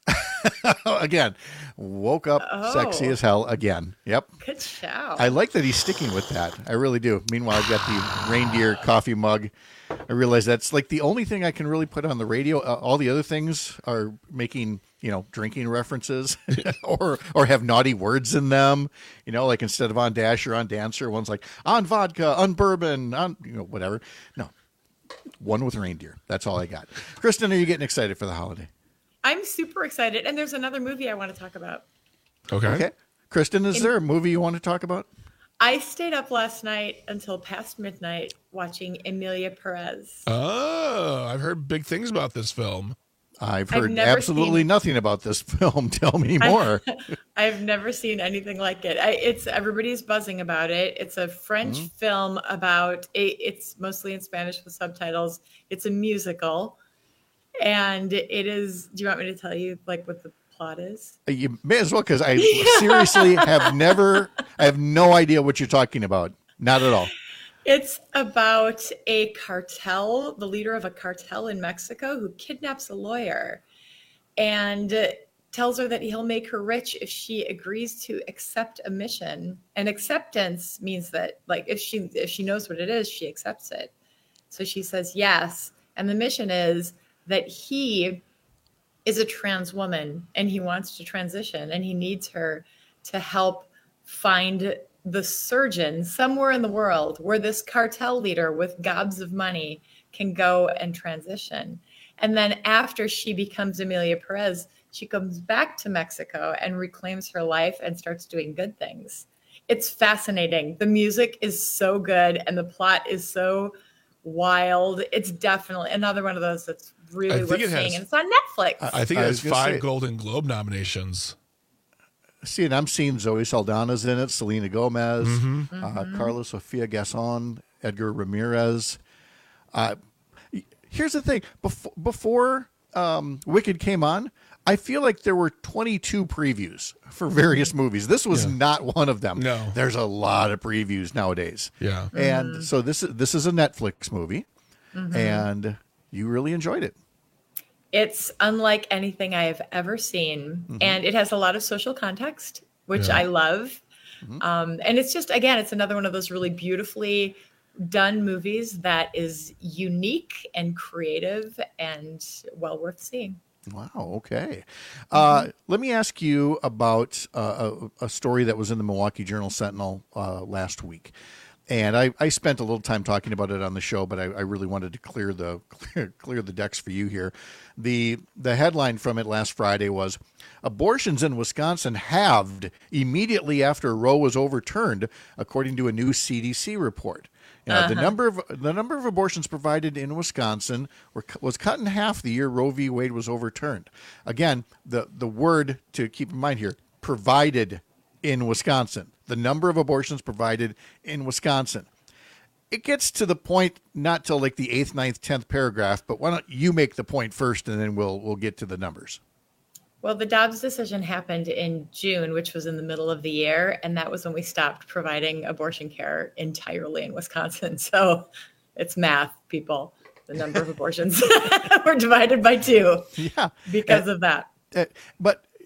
Again, woke up sexy as hell again. Yep. Good shout. I like that he's sticking with that. I really do. Meanwhile, I've got the reindeer coffee mug. I realize that's like the only thing I can really put on the radio. All the other things are making, drinking references or have naughty words in them. Like instead of on Dasher, on Dancer, one's like on vodka, on bourbon, on, whatever. No, one with reindeer. That's all I got. Kristen, are you getting excited for the holiday? I'm super excited. And there's another movie I want to talk about. Okay. Kristen, is there a movie you want to talk about? I stayed up last night until past midnight watching Emilia Perez. Oh, I've heard big things about this film. I've heard absolutely nothing about this film. Tell me more. I've never seen anything like it. Everybody's buzzing about it. It's a French film about it's mostly in Spanish with subtitles. It's a musical. And it is, do you want me to tell you what the plot is? You may as well, because I seriously I have no idea what you're talking about. Not at all. It's about a cartel, the leader of a cartel in Mexico who kidnaps a lawyer and tells her that he'll make her rich if she agrees to accept a mission. And acceptance means that if she knows what it is, she accepts it. So she says yes. And the mission is that he is a trans woman and he wants to transition and he needs her to help find the surgeon somewhere in the world where this cartel leader with gobs of money can go and transition. And then after she becomes Emilia Perez, she comes back to Mexico and reclaims her life and starts doing good things. It's fascinating. The music is so good and the plot is so wild. It's definitely another one of those that's really worth seeing. And it's on Netflix. I think it has 5 Golden Globe nominations. See, and I'm seeing Zoe Saldana's in it, Selena Gomez, Carla Sofia Gasson, Edgar Ramirez. Here's the thing. Before Wicked came on, I feel like there were 22 previews for various movies. This was not one of them. No. There's a lot of previews nowadays. Yeah. And so this is a Netflix movie, and you really enjoyed it. It's unlike anything I have ever seen. And it has a lot of social context, which I love. And it's just, again, it's another one of those really beautifully done movies that is unique and creative and well worth seeing. Wow. Okay. Let me ask you about a story that was in the Milwaukee Journal-Sentinel last week. And I spent a little time talking about it on the show, but I really wanted to clear the decks for you here. The headline from it last Friday was, abortions in Wisconsin halved immediately after Roe was overturned, according to a new CDC report. The number of abortions provided in Wisconsin was cut in half the year Roe v. Wade was overturned. Again, the word to keep in mind here, provided in Wisconsin. The number of abortions provided in Wisconsin. It gets to the point not till like the 8th, 9th, 10th paragraph, but why don't you make the point first and then we'll get to the numbers. Well, the Dobbs decision happened in June, which was in the middle of the year, and that was when we stopped providing abortion care entirely in Wisconsin. So it's math, people. The number of abortions were divided by 2 because of that. But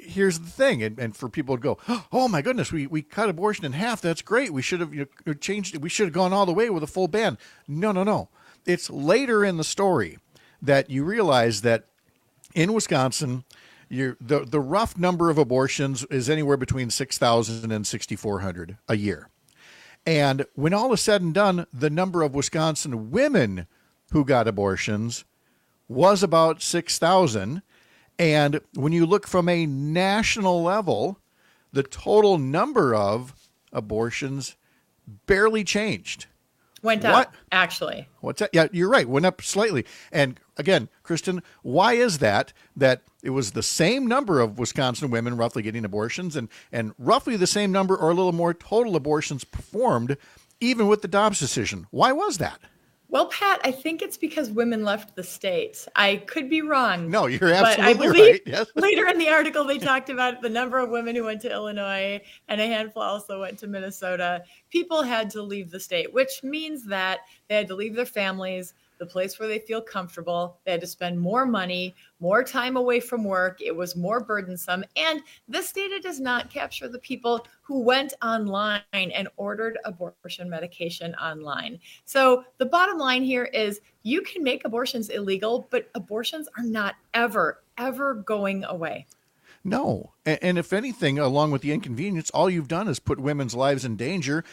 here's the thing, and for people to go, oh my goodness, we cut abortion in half. That's great. We should have changed it. We should have gone all the way with a full ban. No. It's later in the story that you realize that in Wisconsin, the rough number of abortions is anywhere between 6,000 and 6,400 a year. And when all is said and done, the number of Wisconsin women who got abortions was about 6,000. And when you look from a national level, the total number of abortions barely changed. Went up, actually. What's that? Yeah, you're right. Went up slightly. And again, Kristen, why is that it was the same number of Wisconsin women roughly getting abortions and roughly the same number or a little more total abortions performed, even with the Dobbs decision? Why was that? Well, Pat, I think it's because women left the state. I could be wrong. No, you're absolutely but I believe right. Yes. Later in the article, they talked about the number of women who went to Illinois, and a handful also went to Minnesota. People had to leave the state, which means that they had to leave their families, the place where they feel comfortable. They had to spend more money, more time away from work. It was more burdensome. And this data does not capture the people who went online and ordered abortion medication online. So the bottom line here is you can make abortions illegal, but abortions are not ever going away. No. And if anything, along with the inconvenience, all you've done is put women's lives in danger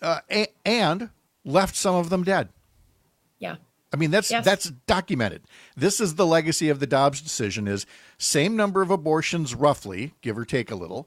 and left some of them dead. Yeah. I mean, that's documented. This is the legacy of the Dobbs decision is same number of abortions, roughly, give or take a little,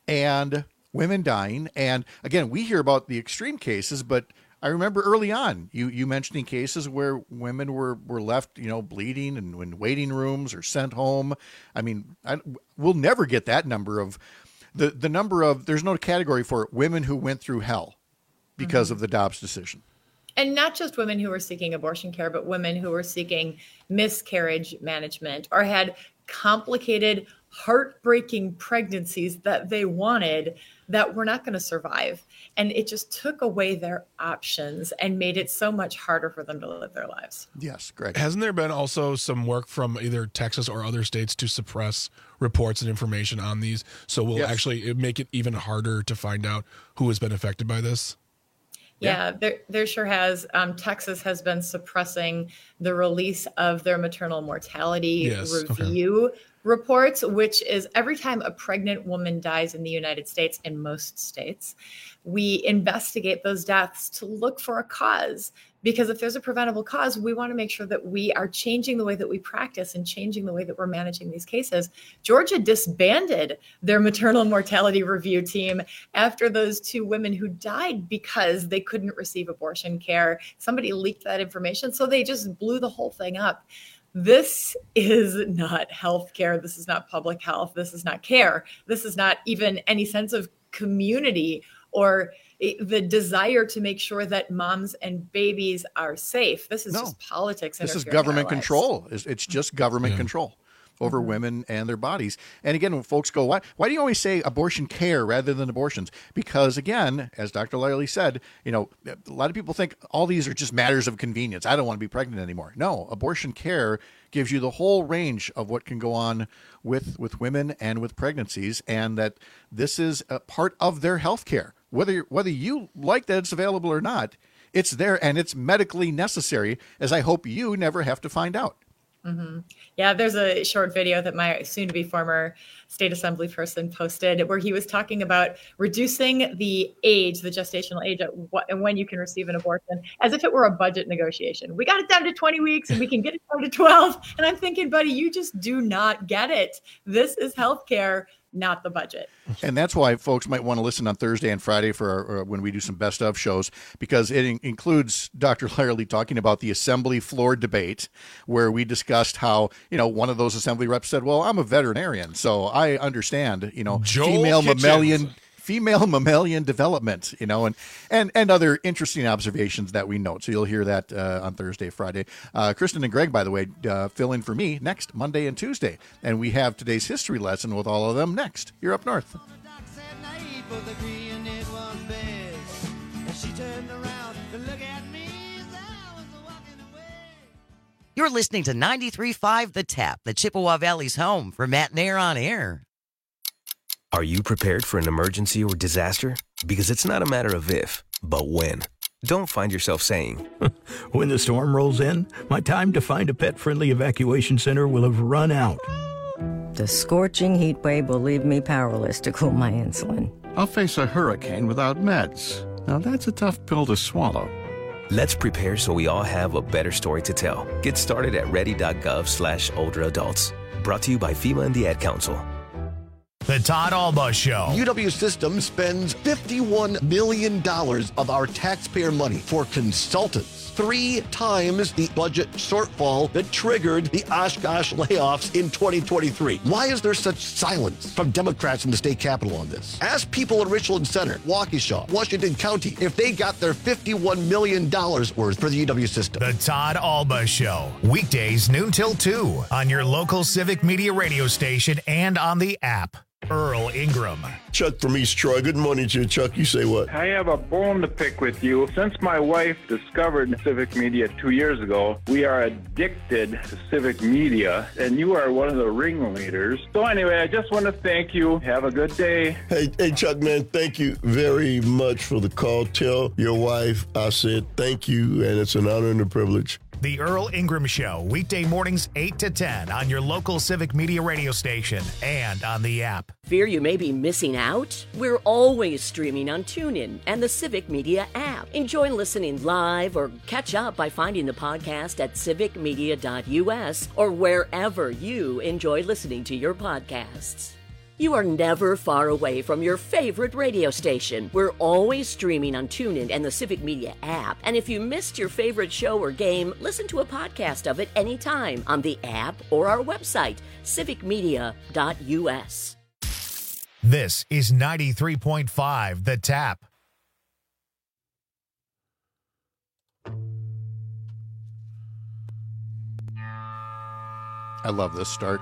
and women dying. And again, we hear about the extreme cases, but I remember early on, you mentioning cases where women were left, bleeding and in waiting rooms or sent home. I mean, we'll never get that number of the number of, there's no category for women who went through hell because of the Dobbs decision. And not just women who were seeking abortion care, but women who were seeking miscarriage management or had complicated, heartbreaking pregnancies that they wanted that were not going to survive. And it just took away their options and made it so much harder for them to live their lives. Yes, Greg. Hasn't there been also some work from either Texas or other states to suppress reports and information on these? So we'll actually make it even harder to find out who has been affected by this? Yeah, there sure has. Texas has been suppressing the release of their maternal mortality review reports, which is every time a pregnant woman dies in the United States, in most states, we investigate those deaths to look for a cause. Because if there's a preventable cause, we want to make sure that we are changing the way that we practice and changing the way that we're managing these cases. Georgia disbanded their maternal mortality review team after those two women who died because they couldn't receive abortion care. Somebody leaked that information, so they just blew the whole thing up. This is not healthcare. This is not public health. This is not care. This is not even any sense of community or the desire to make sure that moms and babies are safe. This is just politics. This is government control. It's just government control over women and their bodies. And again, when folks go, why do you always say abortion care rather than abortions? Because again, as Dr. Lyerly said, a lot of people think all these are just matters of convenience. I don't want to be pregnant anymore. No, abortion care gives you the whole range of what can go on with women and with pregnancies, and that this is a part of their health care. Whether you like that it's available or not, it's there and it's medically necessary, as I hope you never have to find out. Mm-hmm. Yeah, there's a short video that my soon-to-be former state assembly person posted where he was talking about reducing the age, the gestational age, and when you can receive an abortion, as if it were a budget negotiation. We got it down to 20 weeks and we can get it down to 12. And I'm thinking, buddy, you just do not get it. This is healthcare, not the budget. And that's why folks might want to listen on Thursday and Friday for when we do some best of shows, because it includes Dr. Lyerly talking about the assembly floor debate where we discussed how, one of those assembly reps said, well, I'm a veterinarian, so I understand, female mammalian development, and other interesting observations that we note. So you'll hear that on Thursday, Friday. Kristen and Greg, by the way, fill in for me next Monday and Tuesday. And we have today's history lesson with all of them next. You're up north. You're listening to 93.5 The Tap, the Chippewa Valley's home for Matt and Air on Air. Are you prepared for an emergency or disaster? Because it's not a matter of if, but when. Don't find yourself saying, when the storm rolls in, my time to find a pet-friendly evacuation center will have run out. The scorching heat wave will leave me powerless to cool my insulin. I'll face a hurricane without meds. Now that's a tough pill to swallow. let's prepare so we all have a better story to tell. Get started at ready.gov/older adults. Brought to you by FEMA and the Ad Council. The Todd Alba Show. UW Systems spends $51 million of our taxpayer money for consultants. 3 times the budget shortfall that triggered the Oshkosh layoffs in 2023. Why is there such silence from Democrats in the state capitol on this? Ask people in Richland Center, Waukesha, Washington County, if they got their $51 million worth for the UW system. The Todd Alba Show. Weekdays noon till 2 on your local Civic Media radio station and on the app. Earl Ingram. Chuck from East Troy. Good morning to you, Chuck. You say what? I have a bone to pick with you. Since my wife discovered Civic Media 2 years ago, we are addicted to Civic Media, and you are one of the ringleaders. So anyway, I just want to thank you. Have a good day. Hey, Chuck, man, thank you very much for the call. Tell your wife I said thank you, and it's an honor and a privilege. The Earl Ingram Show, weekday mornings 8 to 10 on your local Civic Media radio station and on the app. Fear you may be missing out? We're always streaming on TuneIn and the Civic Media app. Enjoy listening live or catch up by finding the podcast at civicmedia.us or wherever you enjoy listening to your podcasts. You are never far away from your favorite radio station. We're always streaming on TuneIn and the Civic Media app. And if you missed your favorite show or game, listen to a podcast of it anytime on the app or our website, civicmedia.us. This is 93.5 The Tap. I love this start.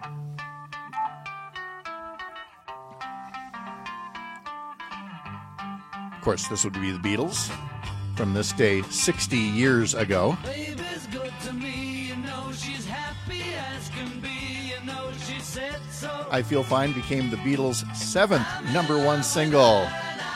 Of course, this would be the Beatles from this day 60 years ago. Baby's good to me, you know she's happy as can be, you know she said so. I Feel Fine became the Beatles' 7th #1 single.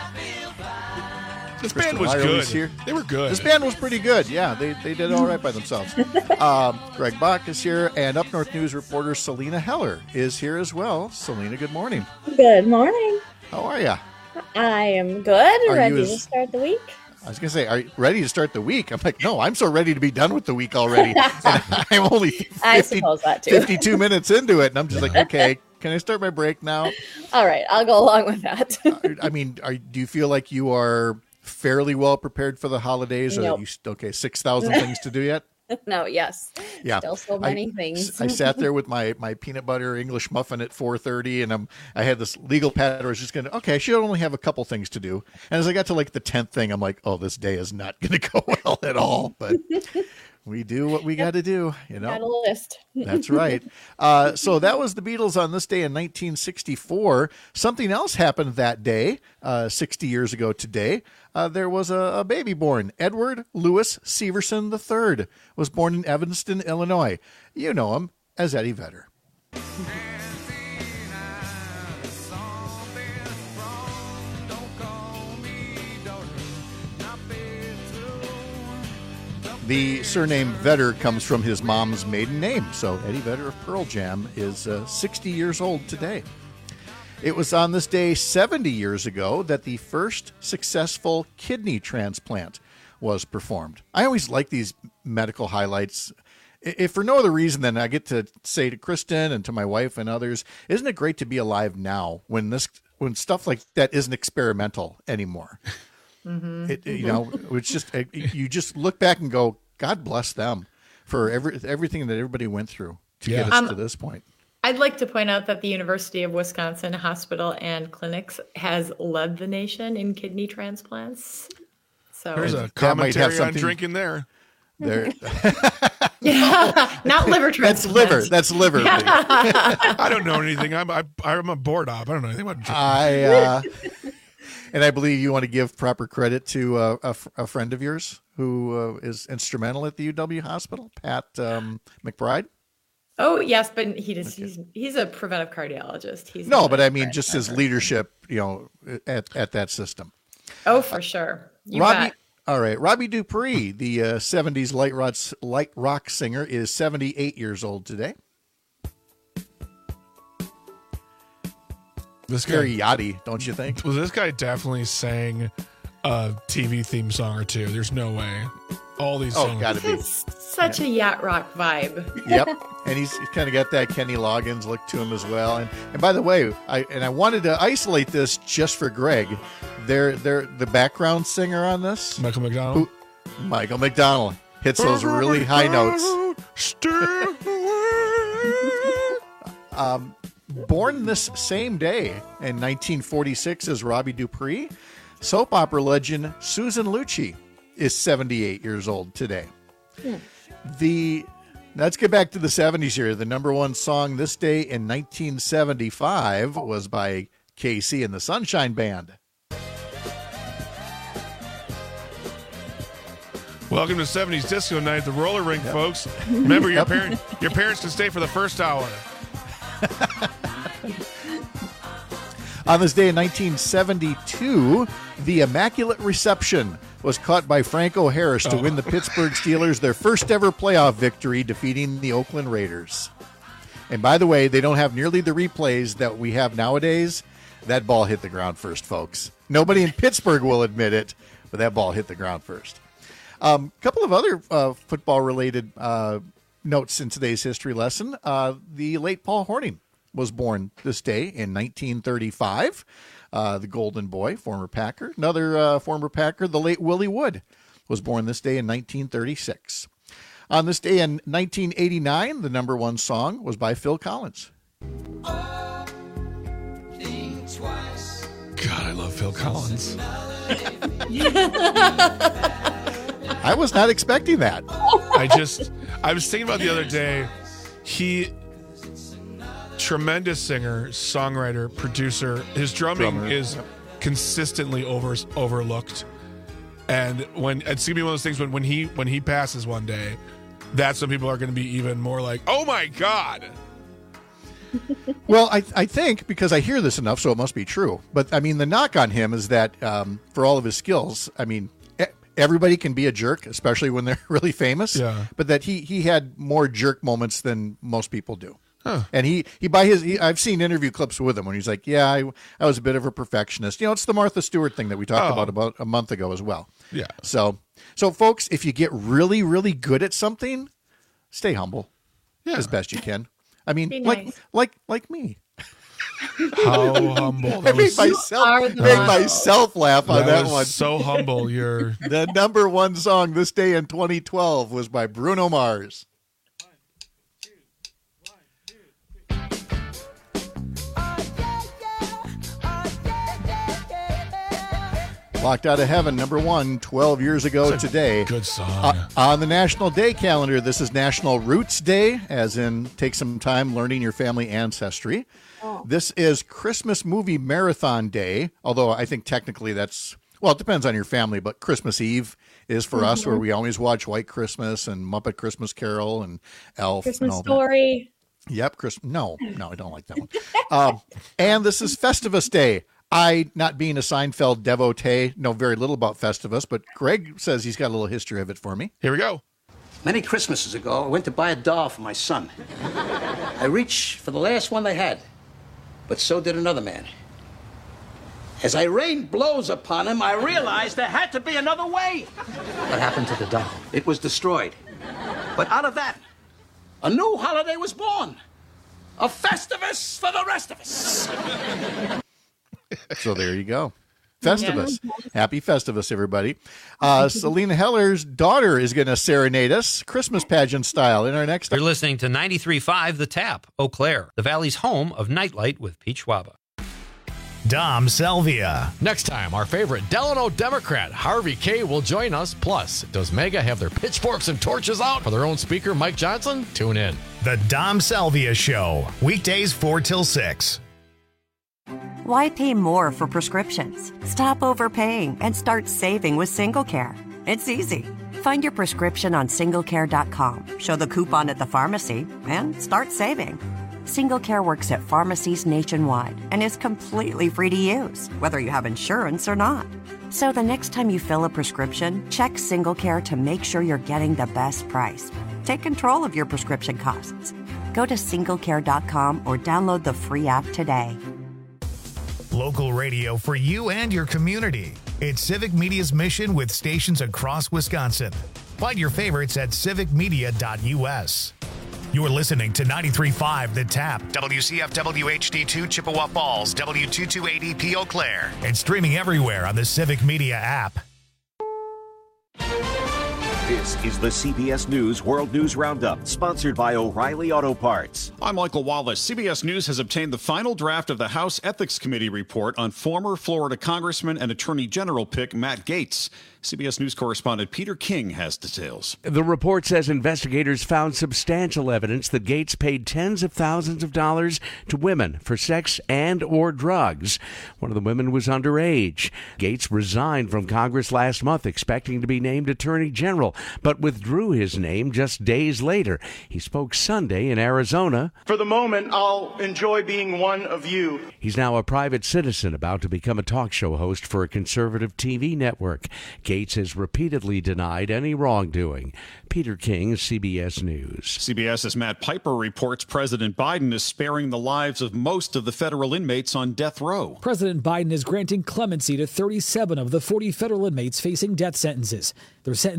This band was good. Here. They were good. This band was pretty good. Yeah, they did all right by themselves. Greg Bach is here, and Up North News reporter Selena Heller is here as well. Selena, good morning. Good morning. How are you? I am good. Are ready you to start the week. I was going to say, are you ready to start the week? I'm like, no, I'm so ready to be done with the week already. I'm only 52 minutes into it, and I'm just like, okay, can I start my break now? All right, I'll go along with that. I mean, do you feel like you are fairly well prepared for the holidays? Nope. Or okay, 6,000 things to do yet? No, yes. Yeah. Still so many things. I sat there with my peanut butter English muffin at 4:30, and I had this legal pad. I was just going to, okay, I should only have a couple things to do. And as I got to like the 10th thing, I'm like, oh, this day is not going to go well at all. But we do what we got to do, you know. Got a list. That's right. So that was the Beatles on this day in 1964. Something else happened that day, 60 years ago today. There was a baby born. Edward Louis Severson III was born in Evanston, Illinois. You know him as Eddie Vedder. The surname Vedder comes from his mom's maiden name, so Eddie Vedder of Pearl Jam is 60 years old today. It was on this day 70 years ago that the first successful kidney transplant was performed. I always like these medical highlights. If for no other reason than I get to say to Kristen and to my wife and others, isn't it great to be alive now when stuff like that isn't experimental anymore? Mm-hmm. It's just you just look back and go, God bless them for everything that everybody went through to get us to this point. I'd like to point out that the University of Wisconsin Hospital and Clinics has led the nation in kidney transplants. So there's a commentary on drinking there. Yeah, not liver transplants. That's liver. I don't know anything. I'm a board op. I don't know anything about drinking. And I believe you want to give proper credit to a friend of yours who is instrumental at the UW hospital, Pat McBride. Oh yes, but he's a preventive cardiologist. He's No, not but a I mean, grant just his member. leadership, at that system. Oh, for sure. You Robbie, bet. all right, Robbie Dupree, the 70s light rock singer, is 78 years old today. This guy, Very yachty, don't you think? Well, this guy definitely sang a TV theme song or two. There's no way. All these songs. Gotta be. Such a yacht rock vibe. Yep, and he's kind of got that Kenny Loggins look to him as well. And by the way, I wanted to isolate this just for Greg. They're the background singer on this, Michael McDonald. Michael McDonald hits those really high notes. Born this same day in 1946 as Robbie Dupree, soap opera legend Susan Lucci is 78 years old today. Let's get back to the 70s here. The number one song this day in 1975 was by KC and the Sunshine Band. Welcome to 70s Disco Night at the roller rink, folks. Remember, your parents can stay for the first hour. On this day in 1972, the Immaculate Reception was caught by Franco Harris to win the Pittsburgh Steelers their first ever playoff victory, defeating the Oakland Raiders. And by the way, they don't have nearly the replays that we have nowadays. That ball hit the ground first, folks. Nobody in Pittsburgh will admit it, but that ball hit the ground first. A couple of other football-related notes in today's history lesson. The late Paul Hornung was born this day in 1935. The Golden Boy, former Packer. Another former Packer, the late Willie Wood, was born this day in 1936. On this day in 1989, the number one song was by Phil Collins. God, I love Phil Collins. I was not expecting that. I was thinking about the other day, tremendous singer, songwriter, producer. His drumming is consistently overlooked. And it's gonna be one of those things when he passes one day, that's when people are gonna be even more like, oh my God. Well, I think, because I hear this enough, so it must be true. But I mean, the knock on him is that for all of his skills, I mean, everybody can be a jerk, especially when they're really famous. Yeah. But that he had more jerk moments than most people do. Huh. And I've seen interview clips with him when he's like, yeah, I was a bit of a perfectionist. It's the Martha Stewart thing that we talked about a month ago as well. Yeah. So folks, if you get really, really good at something, stay humble as best you can. I mean, nice. like me. How humble. I made myself laugh on that one. So humble. You're the number one song this day in 2012 was by Bruno Mars. Locked Out of Heaven, number one, 12 years ago today. Good song. On the National Day calendar, this is National Roots Day, as in take some time learning your family ancestry. Oh. This is Christmas Movie Marathon Day, although I think technically it depends on your family, but Christmas Eve is for us, where we always watch White Christmas and Muppet Christmas Carol and Elf. Christmas Story. Yep. No, I don't like that one. And this is Festivus Day. I, not being a Seinfeld devotee, know very little about Festivus, but Greg says he's got a little history of it for me. Here we go. Many Christmases ago, I went to buy a doll for my son. I reached for the last one they had, but so did another man. As I rained blows upon him, I realized there had to be another way. What happened to the doll? It was destroyed. But out of that, a new holiday was born. A Festivus for the rest of us. So there you go. Festivus. Yeah. Happy Festivus, everybody. Selena Heller's daughter is going to serenade us Christmas pageant style in our next. You're listening to 93.5 The Tap, Eau Claire, the Valley's home of Nightlight with Pete Schwaba. Dom Salvia. Next time, our favorite Delano Democrat, Harvey K., will join us. Plus, does Mega have their pitchforks and torches out for their own speaker, Mike Johnson? Tune in. The Dom Salvia Show, weekdays 4 till 6. Why pay more for prescriptions? Stop overpaying and start saving with SingleCare. It's easy. Find your prescription on singlecare.com, show the coupon at the pharmacy, and start saving. SingleCare works at pharmacies nationwide and is completely free to use, whether you have insurance or not. So the next time you fill a prescription, check SingleCare to make sure you're getting the best price. Take control of your prescription costs. Go to singlecare.com or download the free app today. Local radio for you and your community. It's Civic Media's mission with stations across Wisconsin. Find your favorites at civicmedia.us. You're listening to 93.5 The Tap, WCFW HD2 Chippewa Falls, W228EP Eau Claire, and streaming everywhere on the Civic Media app. This is the CBS News World News Roundup, sponsored by O'Reilly Auto Parts. I'm Michael Wallace. CBS News has obtained the final draft of the House Ethics Committee report on former Florida Congressman and Attorney General pick Matt Gaetz. CBS News correspondent Peter King has details. The report says investigators found substantial evidence that Gaetz paid tens of thousands of dollars to women for sex and or drugs. One of the women was underage. Gaetz resigned from Congress last month expecting to be named Attorney General, but withdrew his name just days later. He spoke Sunday in Arizona. For the moment, I'll enjoy being one of you. He's now a private citizen about to become a talk show host for a conservative TV network. Gaetz has repeatedly denied any wrongdoing. Peter King, CBS News. CBS's Matt Piper reports President Biden is sparing the lives of most of the federal inmates on death row. President Biden is granting clemency to 37 of the 40 federal inmates facing death sentences. Their sentences